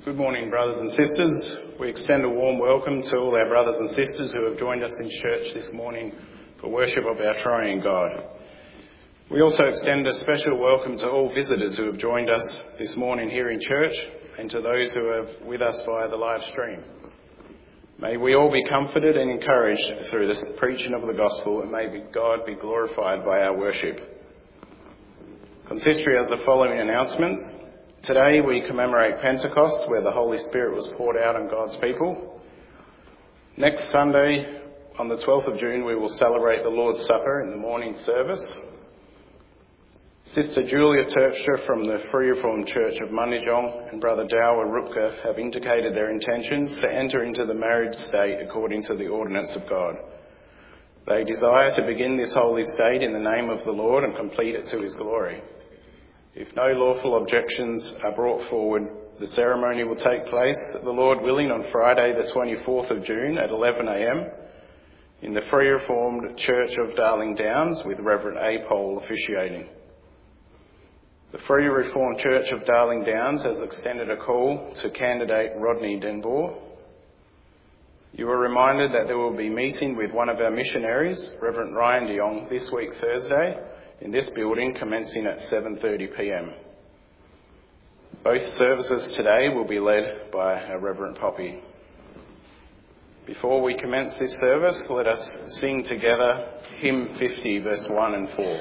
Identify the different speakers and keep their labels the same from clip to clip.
Speaker 1: Good morning, brothers and sisters. We extend a warm welcome to all our brothers and sisters who have joined us in church this morning for worship of our triune God. We also extend a special welcome to all visitors who have joined us this morning here in church and to those who are with us via the live stream. May we all be comforted and encouraged through the preaching of the gospel, and may God be glorified by our worship. Consistory has the following announcements. Today we commemorate Pentecost, where the Holy Spirit was poured out on God's people. Next Sunday, on the 12th of June, we will celebrate the Lord's Supper in the morning service. Sister Julia Terpstra from the Free Reformed Church of Mundijong and Brother Dawa Rupka have indicated their intentions to enter into the marriage state according to the ordinance of God. They desire to begin this holy state in the name of the Lord and complete it to his glory. If no lawful objections are brought forward, the ceremony will take place, the Lord willing, on Friday the 24th of June at 11 a.m. in the Free Reformed Church of Darling Downs, with Reverend A. Pole officiating. The Free Reformed Church of Darling Downs has extended a call to candidate Rodney Denbour. You are reminded that there will be meeting with one of our missionaries, Reverend Ryan de Jong, this week Thursday, in this building, commencing at 7:30 p.m. Both services today will be led by our Reverend Poppy. Before we commence this service, let us sing together hymn 50, verse 1 and 4.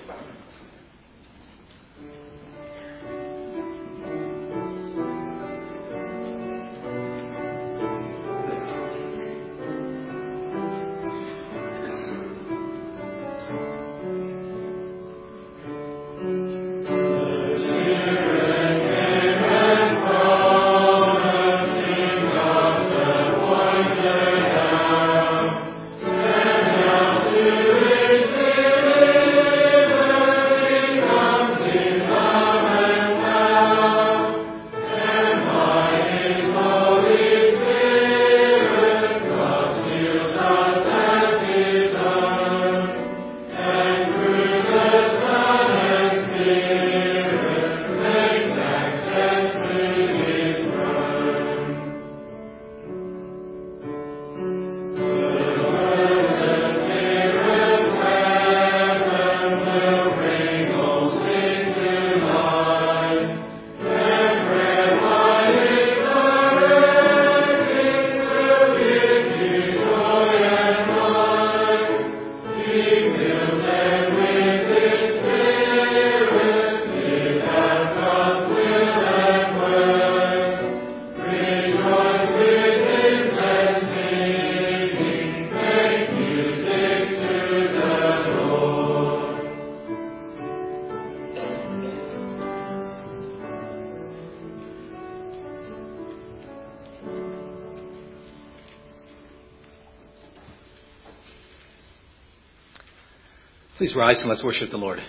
Speaker 2: Please rise and let's worship the Lord.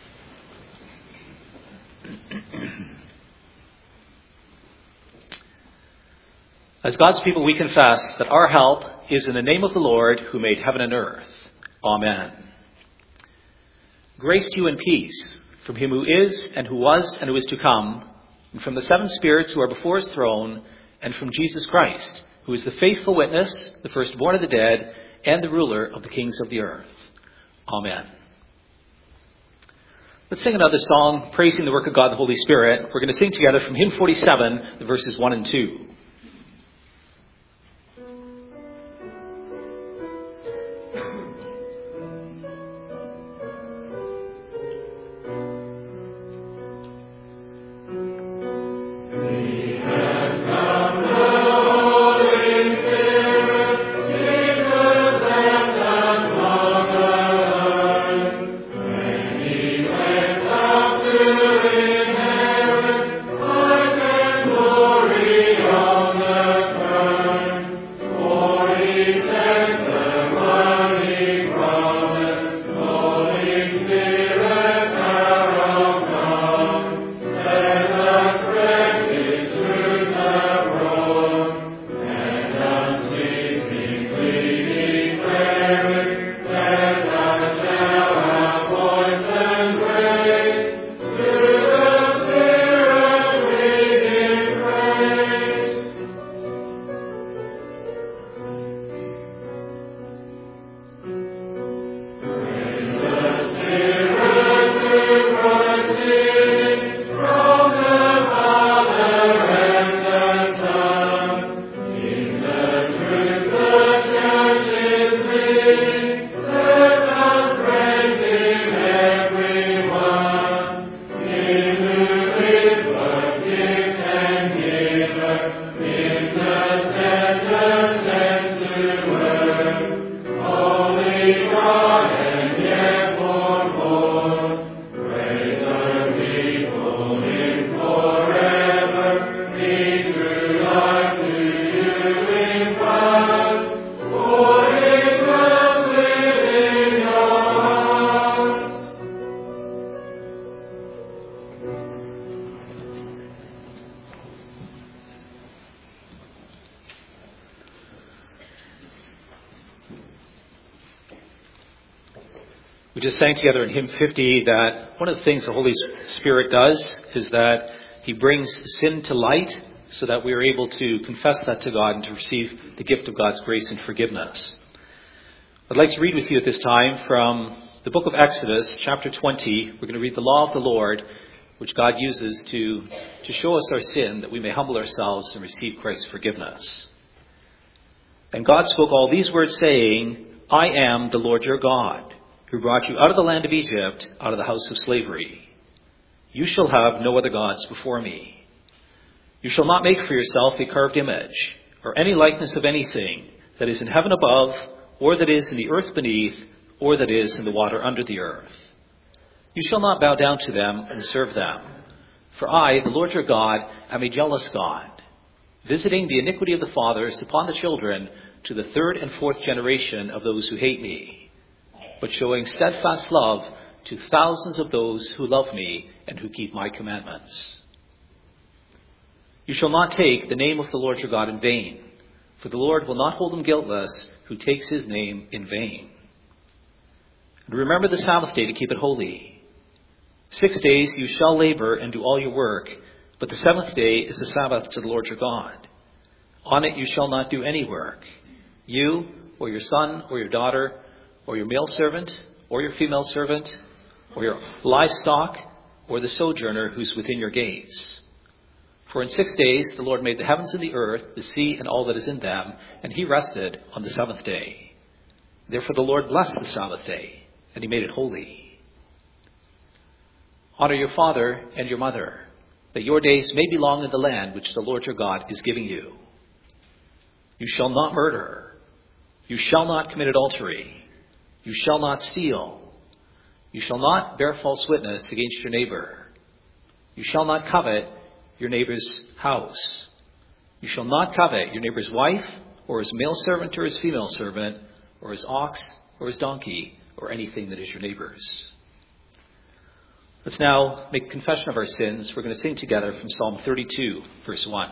Speaker 2: As God's people, we confess that our help is in the name of the Lord who made heaven and earth. Amen. Grace to you and peace from him who is and who was and who is to come, and from the seven spirits who are before his throne, and from Jesus Christ, who is the faithful witness, the firstborn of the dead, and the ruler of the kings of the earth. Amen. Let's sing another song praising the work of God the Holy Spirit. We're going to sing together from hymn 47, the verses 1 and 2.
Speaker 3: To
Speaker 2: We just sang together in hymn 50 that one of the things the Holy Spirit does is that he brings sin to light so that we are able to confess that to God and to receive the gift of God's grace and forgiveness. I'd like to read with you at this time from the book of Exodus, chapter 20. We're going to read the law of the Lord, which God uses to show us our sin, that we may humble ourselves and receive Christ's forgiveness. And God spoke all these words, saying, I am the Lord your God, who brought you out of the land of Egypt, out of the house of slavery. You shall have no other gods before me. You shall not make for yourself a carved image, or any likeness of anything that is in heaven above, or that is in the earth beneath, or that is in the water under the earth. You shall not bow down to them and serve them. For I, the Lord your God, am a jealous God, visiting the iniquity of the fathers upon the children to the third and fourth generation of those who hate me, but showing steadfast love to thousands of those who love me and who keep my commandments. You shall not take the name of the Lord your God in vain, for the Lord will not hold him guiltless who takes his name in vain. And remember the Sabbath day to keep it holy. 6 days you shall labor and do all your work, but the seventh day is the Sabbath to the Lord your God. On it you shall not do any work, you or your son or your daughter, or your male servant or your female servant, or your livestock, or the sojourner who's within your gates. For in 6 days the Lord made the heavens and the earth, the sea and all that is in them, and he rested on the seventh day. Therefore the Lord blessed the Sabbath day, and he made it holy. Honor your father and your mother, that your days may be long in the land which the Lord your God is giving you. You shall not murder. You shall not commit adultery. You shall not steal. You shall not bear false witness against your neighbor. You shall not covet your neighbor's house. You shall not covet your neighbor's wife, or his male servant or his female servant, or his ox or his donkey, or anything that is your neighbor's. Let's now make confession of our sins. We're going to sing together from Psalm 32, verse 1.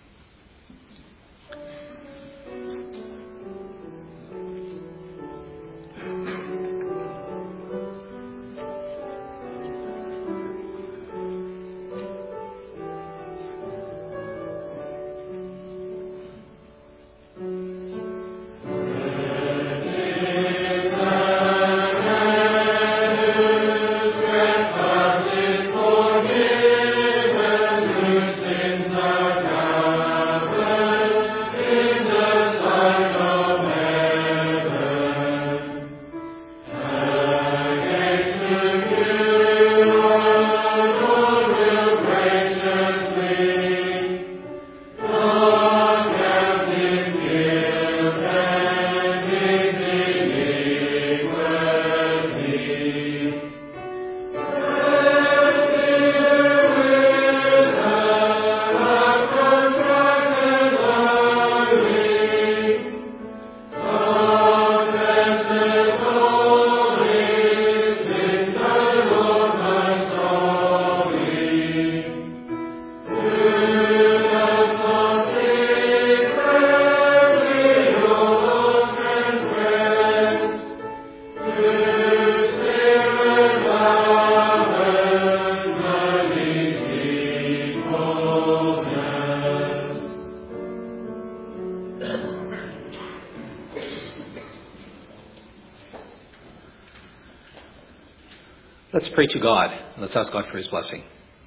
Speaker 2: Let's pray to God. Let's ask God for his blessing.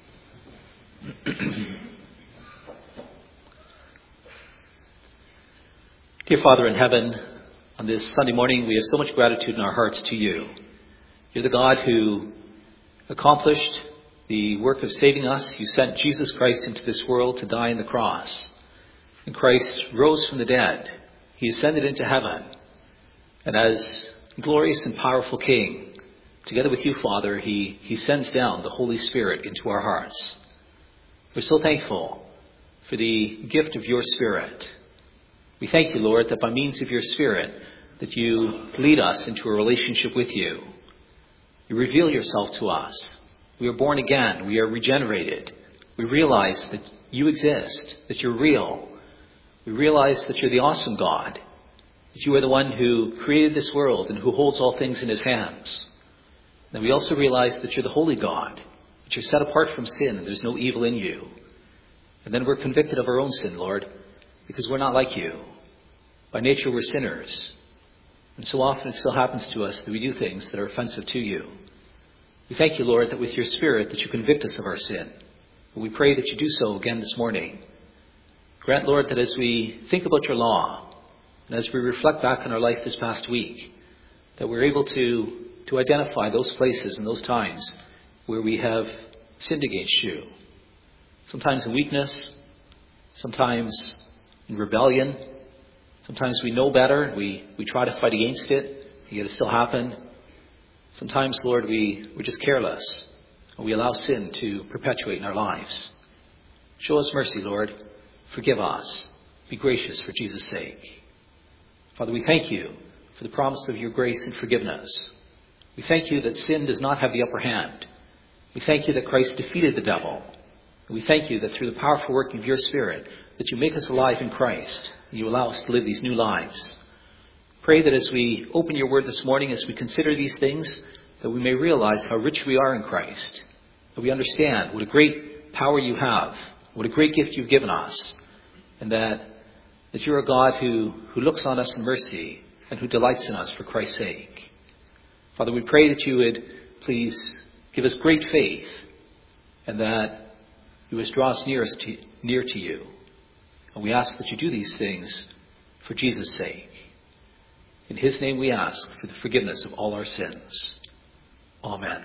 Speaker 2: Dear Father in heaven, on this Sunday morning, we have so much gratitude in our hearts to you. You're the God who accomplished the work of saving us. You sent Jesus Christ into this world to die on the cross. And Christ rose from the dead. He ascended into heaven. And as glorious and powerful King, together with you, Father, he sends down the Holy Spirit into our hearts. We're so thankful for the gift of your Spirit. We thank you, Lord, that by means of your Spirit, that you lead us into a relationship with you. You reveal yourself to us. We are born again. We are regenerated. We realize that you exist, that you're real. We realize that you're the awesome God, that you are the one who created this world and who holds all things in his hands. And we also realize that you're the holy God, that you're set apart from sin and there's no evil in you. And then we're convicted of our own sin, Lord, because we're not like you. By nature, we're sinners. And so often it still happens to us that we do things that are offensive to you. We thank you, Lord, that with your Spirit that you convict us of our sin. And we pray that you do so again this morning. Grant, Lord, that as we think about your law, and as we reflect back on our life this past week, that we're able to identify those places and those times where we have sinned against you. Sometimes in weakness, sometimes in rebellion. Sometimes we know better, we try to fight against it, yet it still happens. Sometimes, Lord, we're just careless, and we allow sin to perpetuate in our lives. Show us mercy, Lord. Forgive us. Be gracious for Jesus' sake. Father, we thank you for the promise of your grace and forgiveness. We thank you that sin does not have the upper hand. We thank you that Christ defeated the devil. And we thank you that through the powerful working of your Spirit, that you make us alive in Christ, and you allow us to live these new lives. Pray that as we open your word this morning, as we consider these things, that we may realize how rich we are in Christ, that we understand what a great power you have, what a great gift you've given us, and that you're a God who looks on us in mercy and who delights in us for Christ's sake. Father, we pray that you would please give us great faith, and that you would draw us near to you. And we ask that you do these things for Jesus' sake. In his name we ask for the forgiveness of all our sins. Amen.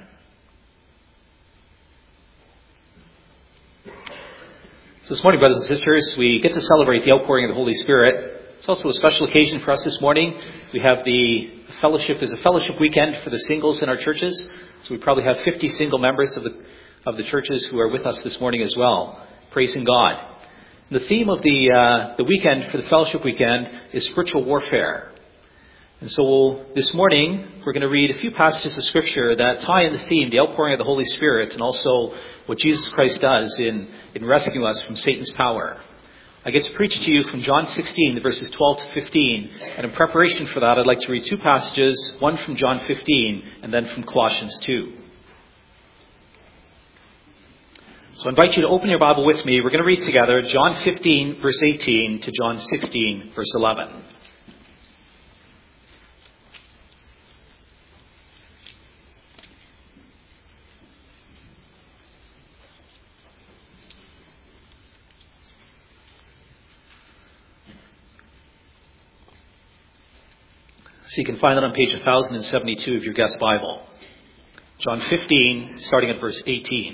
Speaker 2: So this morning, brothers and sisters, we get to celebrate the outpouring of the Holy Spirit. It's also a special occasion for us this morning. We have the fellowship. There's a fellowship weekend for the singles in our churches. So we probably have 50 single members of the churches who are with us this morning as well, praising God. The theme of the weekend for the fellowship weekend is spiritual warfare. And so this morning, we're going to read a few passages of Scripture that tie in the theme, the outpouring of the Holy Spirit, and also what Jesus Christ does in rescuing us from Satan's power. I get to preach to you from John 16, the verses 12 to 15. And in preparation for that, I'd like to read two passages, one from John 15 and then from Colossians 2. So I invite you to open your Bible with me. We're going to read together John 15, verse 18 to John 16, verse 11. So you can find that on page 1072 of your guest Bible. John 15, starting at verse 18.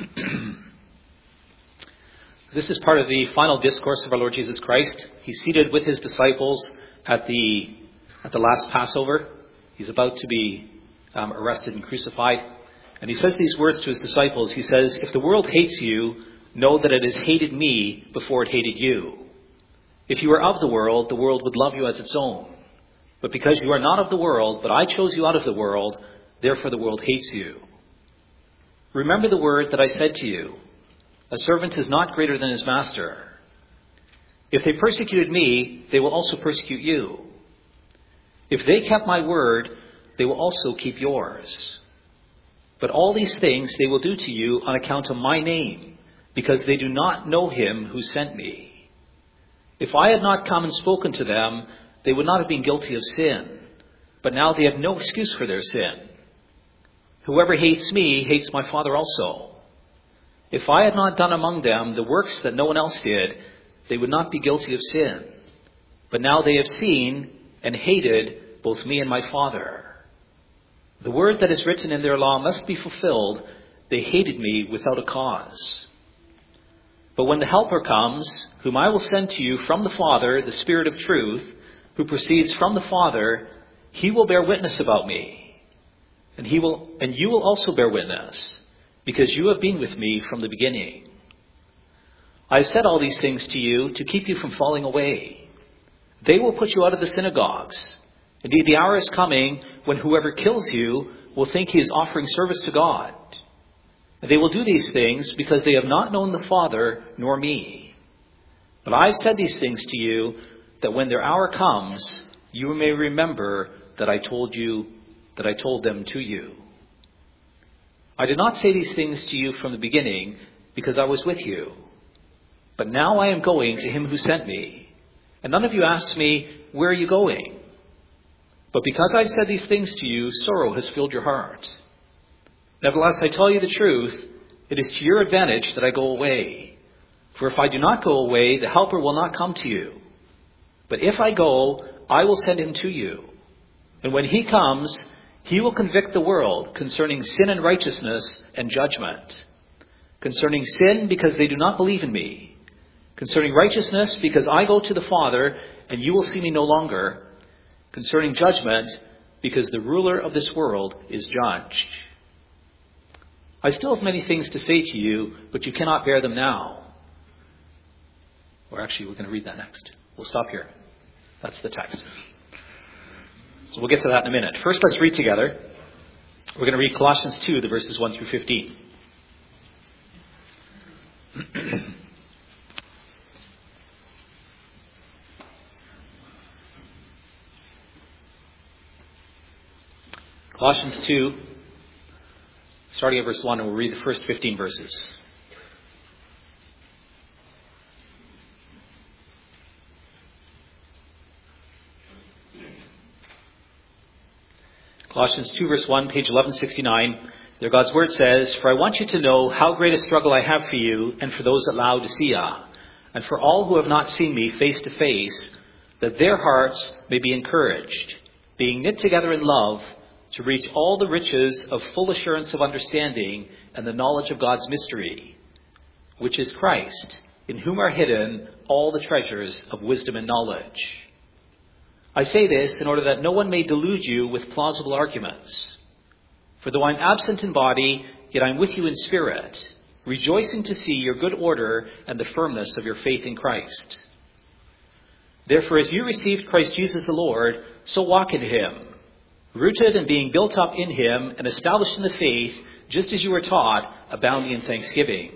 Speaker 2: This is part of the final discourse of our Lord Jesus Christ. He's seated with his disciples at the last Passover. He's about to be arrested and crucified. And he says these words to his disciples. He says, "If the world hates you, know that it has hated me before it hated you. If you were of the world would love you as its own. But because you are not of the world, but I chose you out of the world, therefore the world hates you. Remember the word that I said to you, a servant is not greater than his master. If they persecuted me, they will also persecute you. If they kept my word, they will also keep yours. But all these things they will do to you on account of my name, because they do not know him who sent me. If I had not come and spoken to them, they would not have been guilty of sin, but now they have no excuse for their sin. Whoever hates me hates my Father also. If I had not done among them the works that no one else did, they would not be guilty of sin. But now they have seen and hated both me and my Father. The word that is written in their law must be fulfilled. They hated me without a cause. But when the Helper comes, whom I will send to you from the Father, the Spirit of truth, who proceeds from the Father, he will bear witness about me. And you will also bear witness, because you have been with me from the beginning. I have said all these things to you to keep you from falling away. They will put you out of the synagogues. Indeed, the hour is coming when whoever kills you will think he is offering service to God. And they will do these things because they have not known the Father nor me. But I have said these things to you, that when their hour comes, you may remember that I told them to you. I did not say these things to you from the beginning because I was with you. But now I am going to him who sent me. And none of you asks me, where are you going? But because I've said these things to you, sorrow has filled your heart. Nevertheless, I tell you the truth, it is to your advantage that I go away. For if I do not go away, the Helper will not come to you. But if I go, I will send him to you. And when he comes, he will convict the world concerning sin and righteousness and judgment. Concerning sin, because they do not believe in me. Concerning righteousness, because I go to the Father, and you will see me no longer. Concerning judgment, because the ruler of this world is judged. I still have many things to say to you, but you cannot bear them now. Or actually, we're going to read that next. We'll stop here. That's the text. So we'll get to that in a minute. First, let's read together. We're going to read Colossians 2, the verses 1 through 15. Colossians 2, starting at verse 1, and we'll read the first 15 verses. Colossians 2, verse 1, page 1169. There God's word says, "For I want you to know how great a struggle I have for you and for those at Laodicea, and for all who have not seen me face to face, that their hearts may be encouraged, being knit together in love, to reach all the riches of full assurance of understanding and the knowledge of God's mystery, which is Christ, in whom are hidden all the treasures of wisdom and knowledge. I say this in order that no one may delude you with plausible arguments. For though I'm absent in body, yet I'm with you in spirit, rejoicing to see your good order and the firmness of your faith in Christ. Therefore, as you received Christ Jesus the Lord, so walk in him, rooted and being built up in him and established in the faith, just as you were taught, abounding in thanksgiving.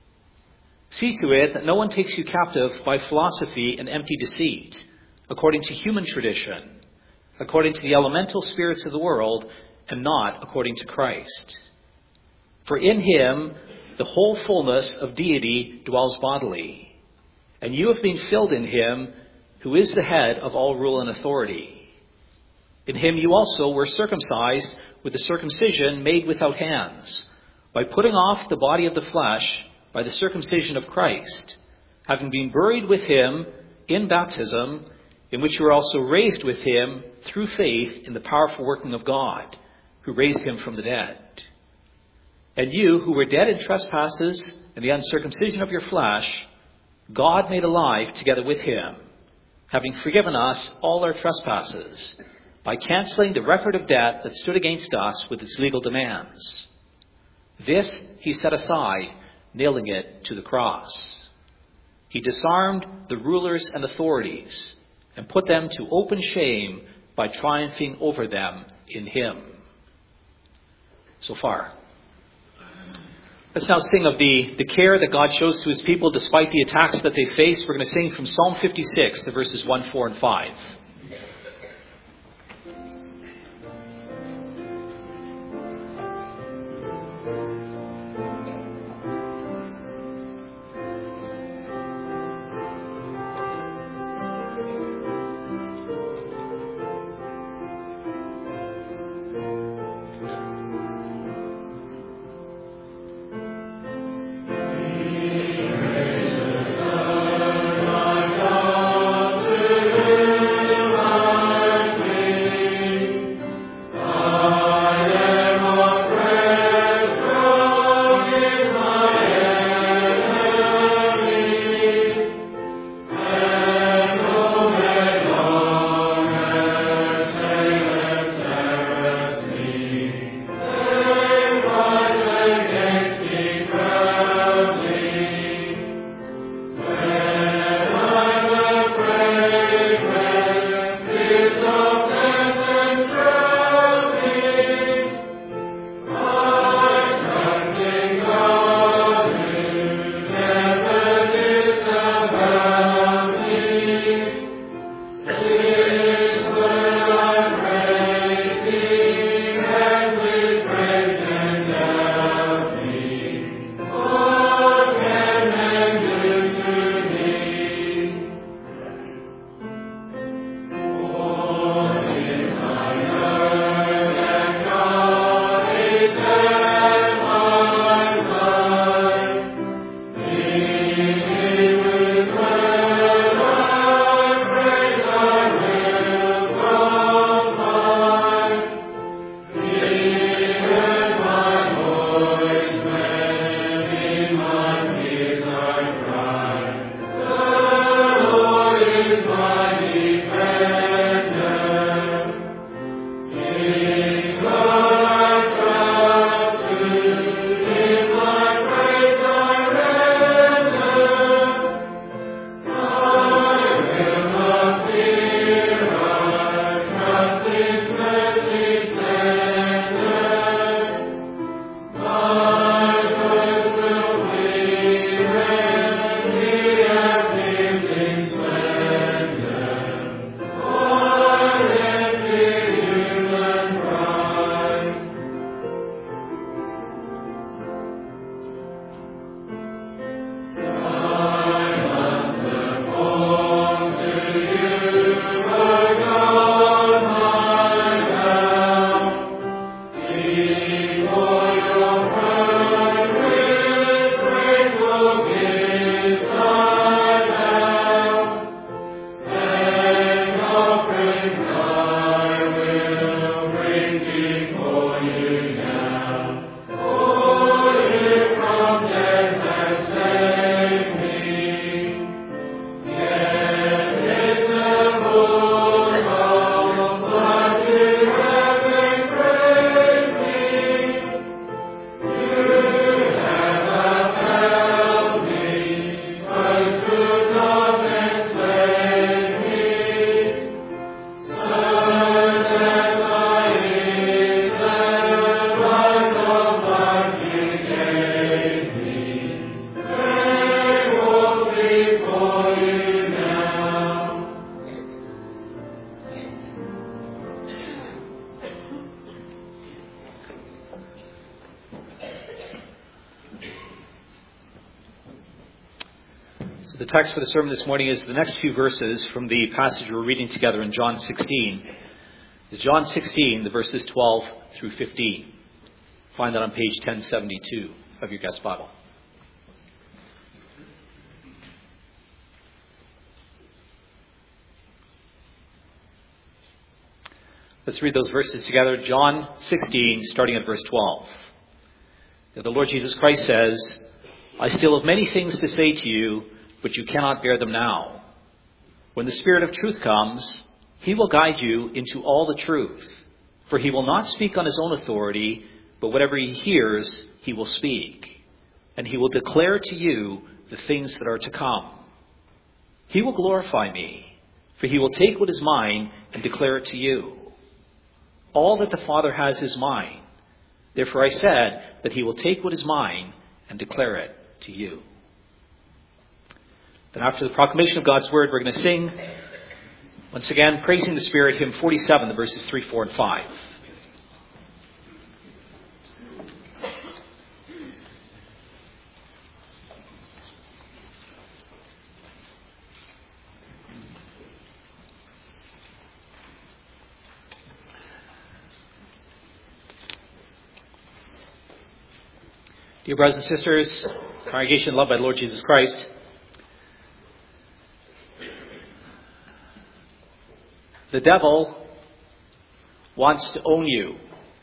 Speaker 2: See to it that no one takes you captive by philosophy and empty deceit, according to human tradition, according to the elemental spirits of the world, and not according to Christ. For in him the whole fullness of deity dwells bodily, and you have been filled in him, who is the head of all rule and authority. In him you also were circumcised with the circumcision made without hands, by putting off the body of the flesh by the circumcision of Christ, having been buried with him in baptism, in which you were also raised with him through faith in the powerful working of God, who raised him from the dead. And you, who were dead in trespasses and the uncircumcision of your flesh, God made alive together with him, having forgiven us all our trespasses, by canceling the record of debt that stood against us with its legal demands. This he set aside, nailing it to the cross. He disarmed the rulers and authorities, and put them to open shame by triumphing over them in him." So far. Let's now sing of the care that God shows to his people despite the attacks that they face. We're going to sing from Psalm 56, the verses 1, 4, and 5. The text for the sermon this morning is the next few verses from the passage we're reading together in John 16. It's John 16, the verses 12 through 15. Find that on page 1072 of your guest Bible. Let's read those verses together. John 16, starting at verse 12. The Lord Jesus Christ says, "I still have many things to say to you, but you cannot bear them now. When the Spirit of truth comes, he will guide you into all the truth. For he will not speak on his own authority, but whatever he hears, he will speak. And he will declare to you the things that are to come. He will glorify me, for he will take what is mine and declare it to you. All that the Father has is mine. Therefore I said that he will take what is mine and declare it to you." Then after the proclamation of God's word, we're going to sing, once again, Praising the Spirit, hymn 47, the verses 3, 4, and 5. Dear brothers and sisters, congregation loved by the Lord Jesus Christ, the devil wants to own you.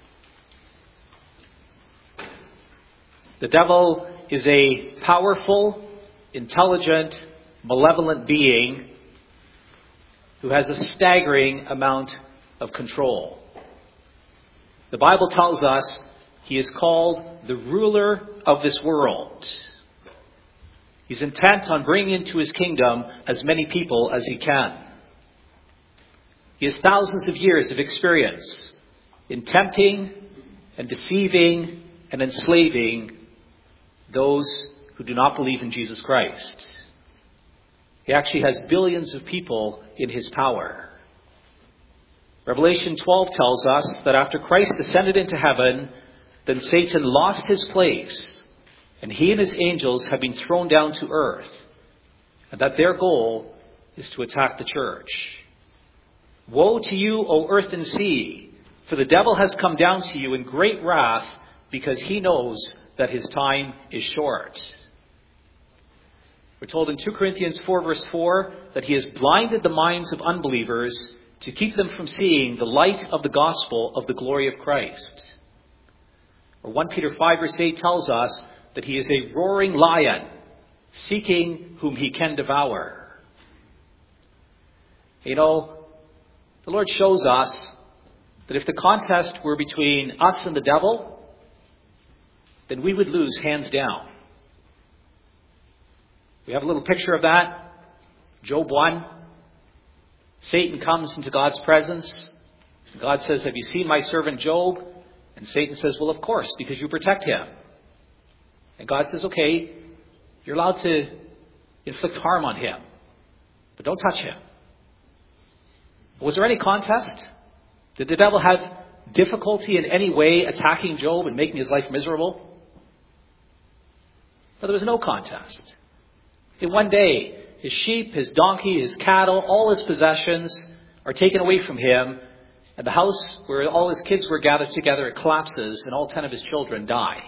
Speaker 2: The devil is a powerful, intelligent, malevolent being who has a staggering amount of control. The Bible tells us he is called the ruler of this world. He's intent on bringing into his kingdom as many people as he can. He has thousands of years of experience in tempting and deceiving and enslaving those who do not believe in Jesus Christ. He actually has billions of people in his power. Revelation 12 tells us that after Christ ascended into heaven, then Satan lost his place, and he and his angels have been thrown down to earth, and that their goal is to attack the church. Woe to you, O earth and sea, for the devil has come down to you in great wrath, because he knows that his time is short. We're told in 2 Corinthians 4 verse 4 that he has blinded the minds of unbelievers to keep them from seeing the light of the gospel of the glory of Christ. Or 1 Peter 5 verse 8 tells us that he is a roaring lion, seeking whom he can devour. You know, the Lord shows us that if the contest were between us and the devil, then we would lose hands down. We have a little picture of that. Job 1. Satan comes into God's presence. God says, "Have you seen my servant Job?" And Satan says, "Well, of course, because you protect him." And God says, "Okay, you're allowed to inflict harm on him, but don't touch him." Was there any contest? Did the devil have difficulty in any way attacking Job and making his life miserable? No, there was no contest. In one day, his sheep, his donkey, his cattle, all his possessions are taken away from him, and the house where all his kids were gathered together, it collapses, and all 10 of his children die.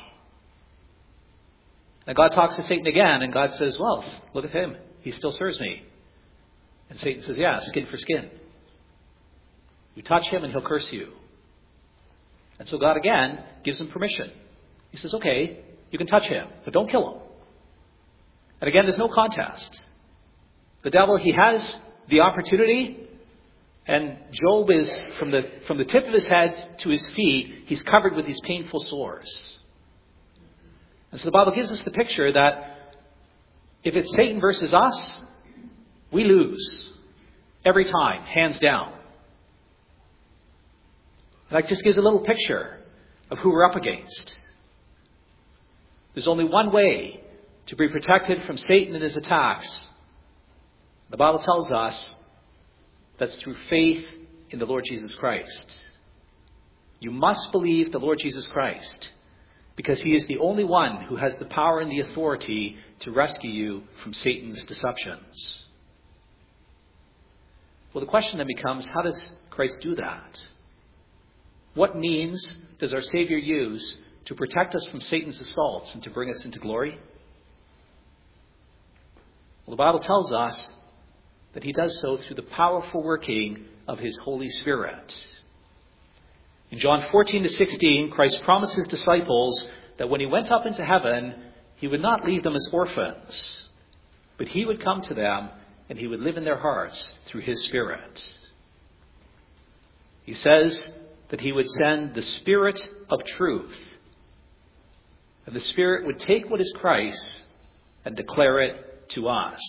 Speaker 2: And God talks to Satan again, and God says, "Well, look at him. He still serves me." And Satan says, "Yeah, skin for skin. You touch him and he'll curse you." And so God again gives him permission. He says, "Okay, you can touch him, but don't kill him." And again, there's no contest. The devil, he has the opportunity, and Job is, from the tip of his head to his feet, he's covered with these painful sores. And so the Bible gives us the picture that if it's Satan versus us, we lose every time, hands down. That just gives a little picture of who we're up against. There's only one way to be protected from Satan and his attacks. The Bible tells us that's through faith in the Lord Jesus Christ. You must believe the Lord Jesus Christ, because he is the only one who has the power and the authority to rescue you from Satan's deceptions. Well, the question then becomes, how does Christ do that? What means does our Savior use to protect us from Satan's assaults and to bring us into glory? Well, the Bible tells us that he does so through the powerful working of his Holy Spirit. In John 14-16, Christ promised his disciples that when he went up into heaven, he would not leave them as orphans, but he would come to them and he would live in their hearts through his Spirit. He says that he would send the Spirit of truth, and the Spirit would take what is Christ's and declare it to us.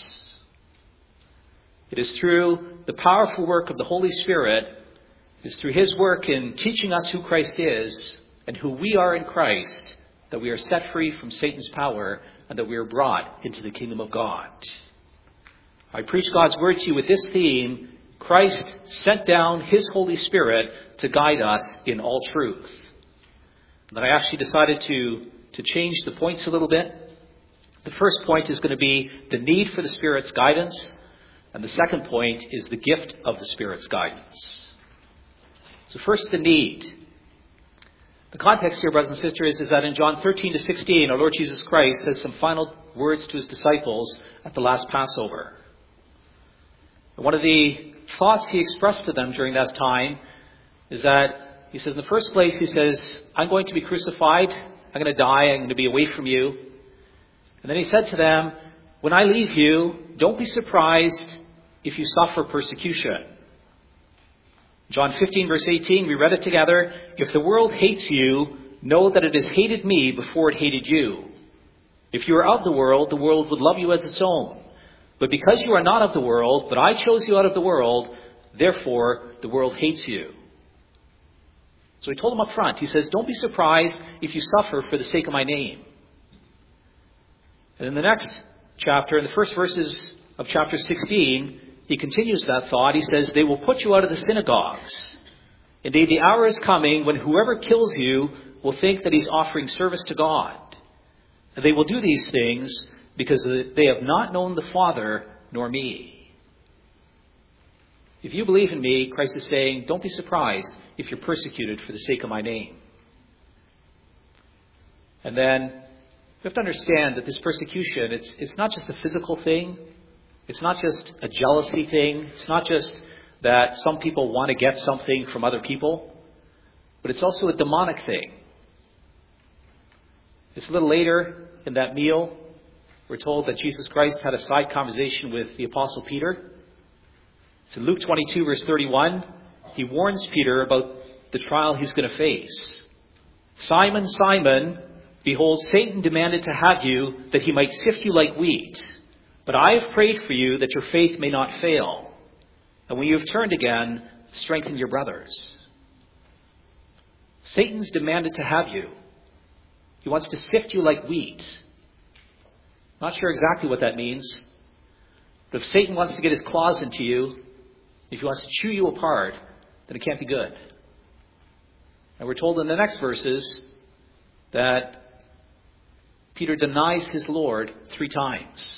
Speaker 2: It is through the powerful work of the Holy Spirit, it is through his work in teaching us who Christ is and who we are in Christ, that we are set free from Satan's power and that we are brought into the kingdom of God. I preach God's word to you with this theme: Christ sent down his Holy Spirit to guide us in all truth. And then I actually decided to change the points a little bit. The first point is going to be the need for the Spirit's guidance, and the second point is the gift of the Spirit's guidance. So first, the need. The context here, brothers and sisters, is that in John 13-16, our Lord Jesus Christ says some final words to his disciples at the last Passover. And one of the thoughts he expressed to them during that time is that, he says, in the first place, he says, I'm going to be crucified, I'm going to die, I'm going to be away from you. And then he said to them, when I leave you, don't be surprised if you suffer persecution. John 15, 18, we read it together. If the world hates you, know that it has hated me before it hated you. If you are of the world would love you as its own. But because you are not of the world, but I chose you out of the world, therefore the world hates you. So he told them up front, he says, don't be surprised if you suffer for the sake of my name. And in the next chapter, in the first verses of chapter 16, he continues that thought. He says, they will put you out of the synagogues. Indeed, the hour is coming when whoever kills you will think that he's offering service to God. And they will do these things because they have not known the Father nor me. If you believe in me, Christ is saying, don't be surprised if you're persecuted for the sake of my name. And then we have to understand that this persecution, it's not just a physical thing. It's not just a jealousy thing. It's not just that some people want to get something from other people. But it's also a demonic thing. It's a little later in that meal, we're told that Jesus Christ had a side conversation with the Apostle Peter. It's in Luke 22, verse 31. He warns Peter about the trial he's going to face. Simon, Simon, behold, Satan demanded to have you that he might sift you like wheat. But I have prayed for you that your faith may not fail. And when you have turned again, strengthen your brothers. Satan's demanded to have you. He wants to sift you like wheat. Not sure exactly what that means. But if Satan wants to get his claws into you, if he wants to chew you apart, then it can't be good. And we're told in the next verses that Peter denies his Lord 3 times.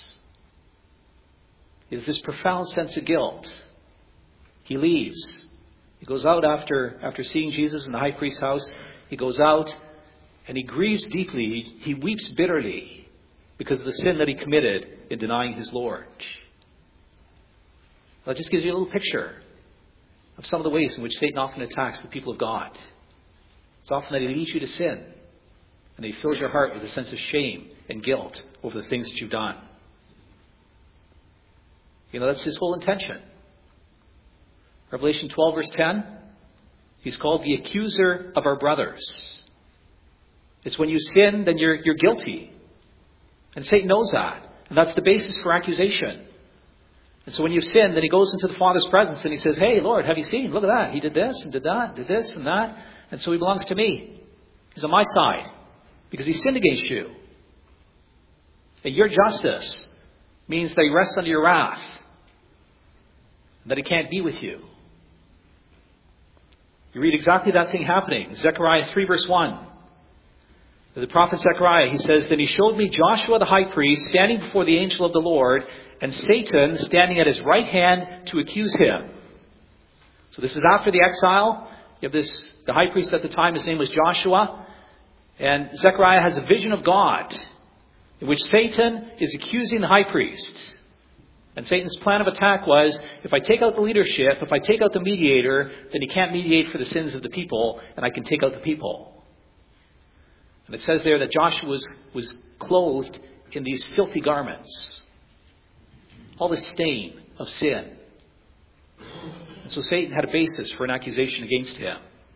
Speaker 2: He has this profound sense of guilt. He leaves. He goes out after seeing Jesus in the high priest's house. He goes out and he grieves deeply. He weeps bitterly because of the sin that he committed in denying his Lord. That just gives you a little picture of some of the ways in which Satan often attacks the people of God. It's often that he leads you to sin, and he fills your heart with a sense of shame and guilt over the things that you've done. You know, that's his whole intention. Revelation 12, verse 10, he's called the accuser of our brothers. It's when you sin, then you're guilty. And Satan knows that. And that's the basis for accusation. And so when you've sinned, then he goes into the Father's presence and he says, hey, Lord, have you seen? Look at that. He did this and did that, did this and that. And so he belongs to me. He's on my side because he sinned against you. And your justice means that he rests under your wrath. That he can't be with you. You read exactly that thing happening. Zechariah 3 verse 1. The prophet Zechariah, he says, "Then he showed me Joshua the high priest standing before the angel of the Lord, and Satan standing at his right hand to accuse him." So this is after the exile. You have the high priest at the time, his name was Joshua. And Zechariah has a vision of God in which Satan is accusing the high priest. And Satan's plan of attack was, if I take out the leadership, if I take out the mediator, then he can't mediate for the sins of the people, and I can take out the people. And it says there that Joshua was clothed in these filthy garments. All this stain of sin. And so Satan had a basis for an accusation against him.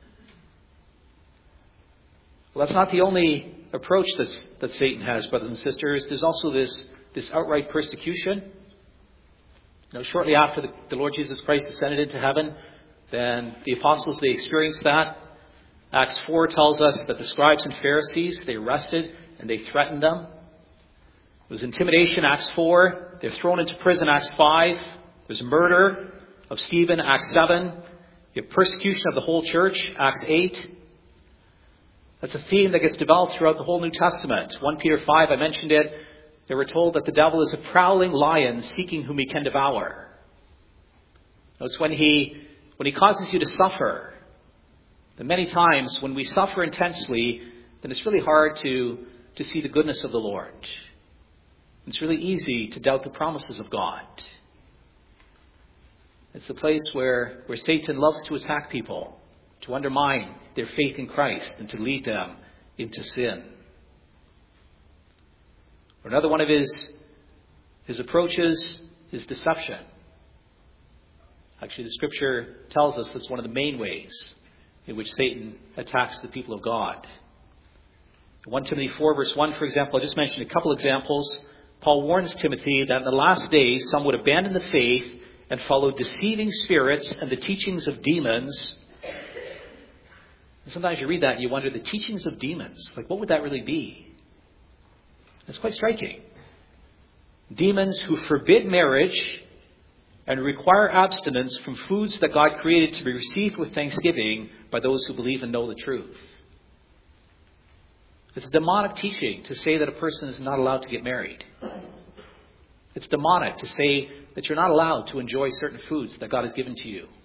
Speaker 2: Well, that's not the only approach that Satan has, brothers and sisters. There's also this outright persecution. Shortly after the Lord Jesus Christ ascended into heaven, then the apostles, they experienced that. Acts 4 tells us that the scribes and Pharisees, they arrested and they threatened them. It was intimidation, Acts 4. They're thrown into prison, Acts 5. There's murder of Stephen, Acts 7. You have persecution of the whole church, Acts 8. That's a theme that gets developed throughout the whole New Testament. 1 Peter 5, I mentioned it. They were told that the devil is a prowling lion seeking whom he can devour. It's when he causes you to suffer. And many times when we suffer intensely, then it's really hard to see the goodness of the Lord. It's really easy to doubt the promises of God. It's the place where Satan loves to attack people, to undermine their faith in Christ and to lead them into sin. Or another one of his approaches is deception. Actually, the scripture tells us that's one of the main ways in which Satan attacks the people of God. 1 Timothy 4 verse 1, for example, I just mentioned a couple examples. Paul warns Timothy that in the last days some would abandon the faith and follow deceiving spirits and the teachings of demons. And sometimes you read that and you wonder, the teachings of demons, what would that really be? It's quite striking. Demons who forbid marriage and require abstinence from foods that God created to be received with thanksgiving by those who believe and know the truth. It's demonic teaching to say that a person is not allowed to get married. It's demonic to say that you're not allowed to enjoy certain foods that God has given to you.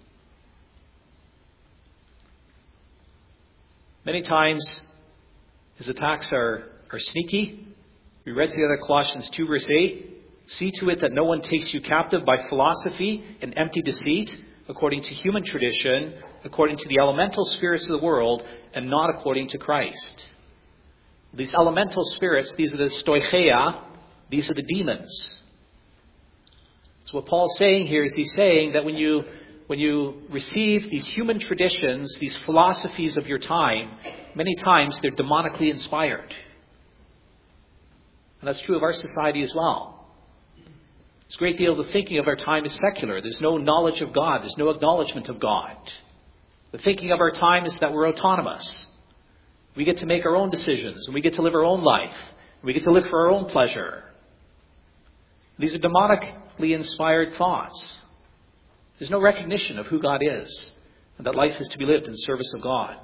Speaker 2: Many times, his attacks are sneaky. We read together Colossians 2 verse 8. See to it that no one takes you captive by philosophy and empty deceit, according to human tradition, according to the elemental spirits of the world, and not according to Christ. These elemental spirits, these are the stoicheia, these are the demons. So what Paul's saying here is he's saying that when you receive these human traditions, these philosophies of your time, many times they're demonically inspired. And that's true of our society as well. It's a great deal of the thinking of our time is secular. There's no knowledge of God. There's no acknowledgement of God. The thinking of our time is that we're autonomous. We get to make our own decisions, and we get to live our own life. And we get to live for our own pleasure. These are demonically inspired thoughts. There's no recognition of who God is, and that life is to be lived in service of God.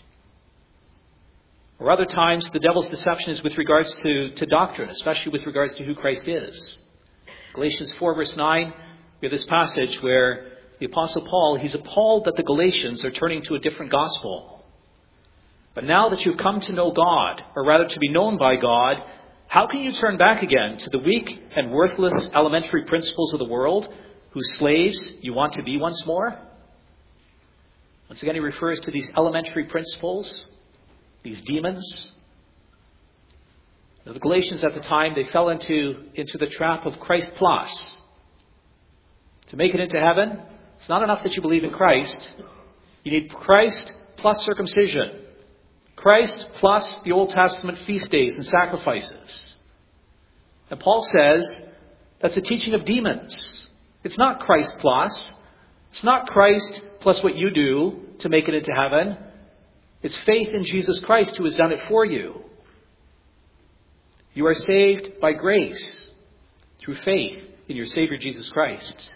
Speaker 2: Or other times, the devil's deception is with regards to doctrine, especially with regards to who Christ is. Galatians 4 verse 9, we have this passage where the Apostle Paul, he's appalled that the Galatians are turning to a different gospel. But now that you've come to know God, or rather to be known by God, how can you turn back again to the weak and worthless elementary principles of the world, whose slaves you want to be once more? Once again, he refers to these elementary principles, these demons. Now, the Galatians at the time, they fell into the trap of Christ plus. To make it into heaven, it's not enough that you believe in Christ. You need Christ plus circumcision. Christ plus the Old Testament feast days and sacrifices. And Paul says that's a teaching of demons. It's not Christ plus. It's not Christ plus what you do to make it into heaven. It's faith in Jesus Christ who has done it for you. You are saved by grace through faith in your Savior Jesus Christ.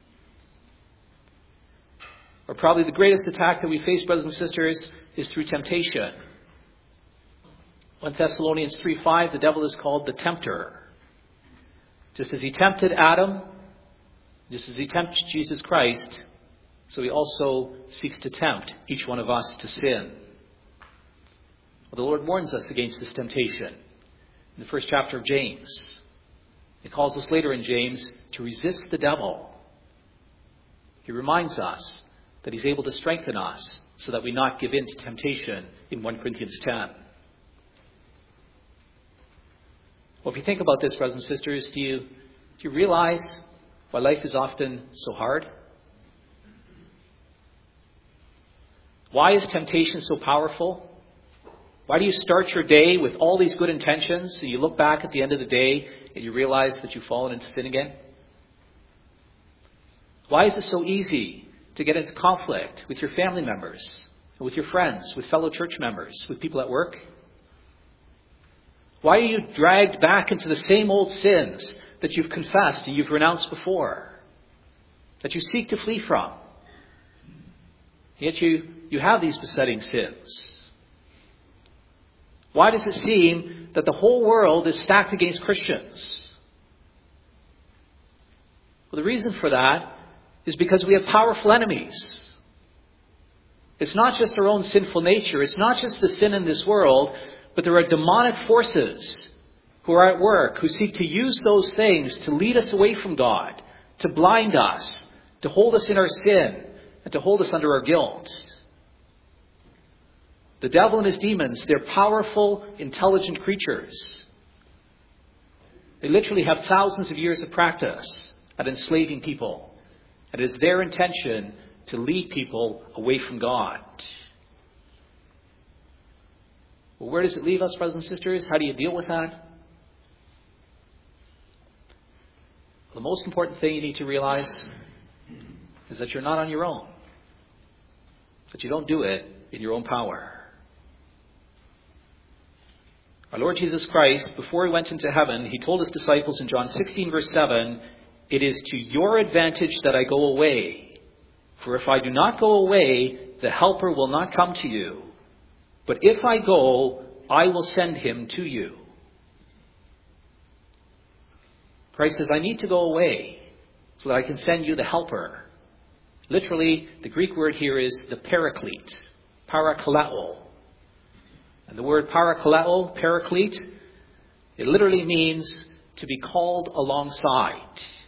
Speaker 2: Or probably the greatest attack that we face, brothers and sisters, is through temptation. 1 Thessalonians 3:5, the devil is called the tempter. Just as he tempted Adam, just as he tempts Jesus Christ, so he also seeks to tempt each one of us to sin. Well, the Lord warns us against this temptation in the first chapter of James. He calls us later in James to resist the devil. He reminds us that he's able to strengthen us so that we not give in to temptation in 1 Corinthians 10. Well, if you think about this, brothers and sisters, do you realize why life is often so hard? Why is temptation so powerful? Why do you start your day with all these good intentions and you look back at the end of the day and you realize that you've fallen into sin again? Why is it so easy to get into conflict with your family members, with your friends, with fellow church members, with people at work? Why are you dragged back into the same old sins that you've confessed and you've renounced before, that you seek to flee from? Yet you have these besetting sins. Why does it seem that the whole world is stacked against Christians? Well, the reason for that is because we have powerful enemies. It's not just our own sinful nature. It's not just the sin in this world, but there are demonic forces who are at work, who seek to use those things to lead us away from God, to blind us, to hold us in our sin, and to hold us under our guilt. The devil and his demons, they're powerful, intelligent creatures. They literally have thousands of years of practice at enslaving people. And it is their intention to lead people away from God. Well, where does it leave us, brothers and sisters? How do you deal with that? The most important thing you need to realize is that you're not on your own. That you don't do it in your own power. Our Lord Jesus Christ, before he went into heaven, he told his disciples in John 16, verse 7, "It is to your advantage that I go away. For if I do not go away, the Helper will not come to you. But if I go, I will send him to you." Christ says, I need to go away so that I can send you the Helper. Literally, the Greek word here is the Paraclete, parakaleo. And the word parakaleo, paraclete, it literally means to be called alongside.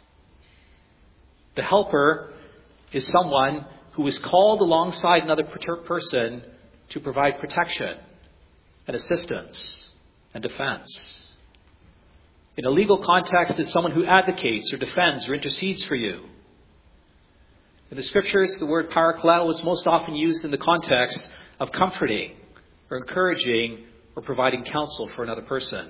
Speaker 2: The Helper is someone who is called alongside another person to provide protection and assistance and defense. In a legal context, it's someone who advocates or defends or intercedes for you. In the scriptures, the word parakaleo is most often used in the context of comforting or encouraging or providing counsel for another person.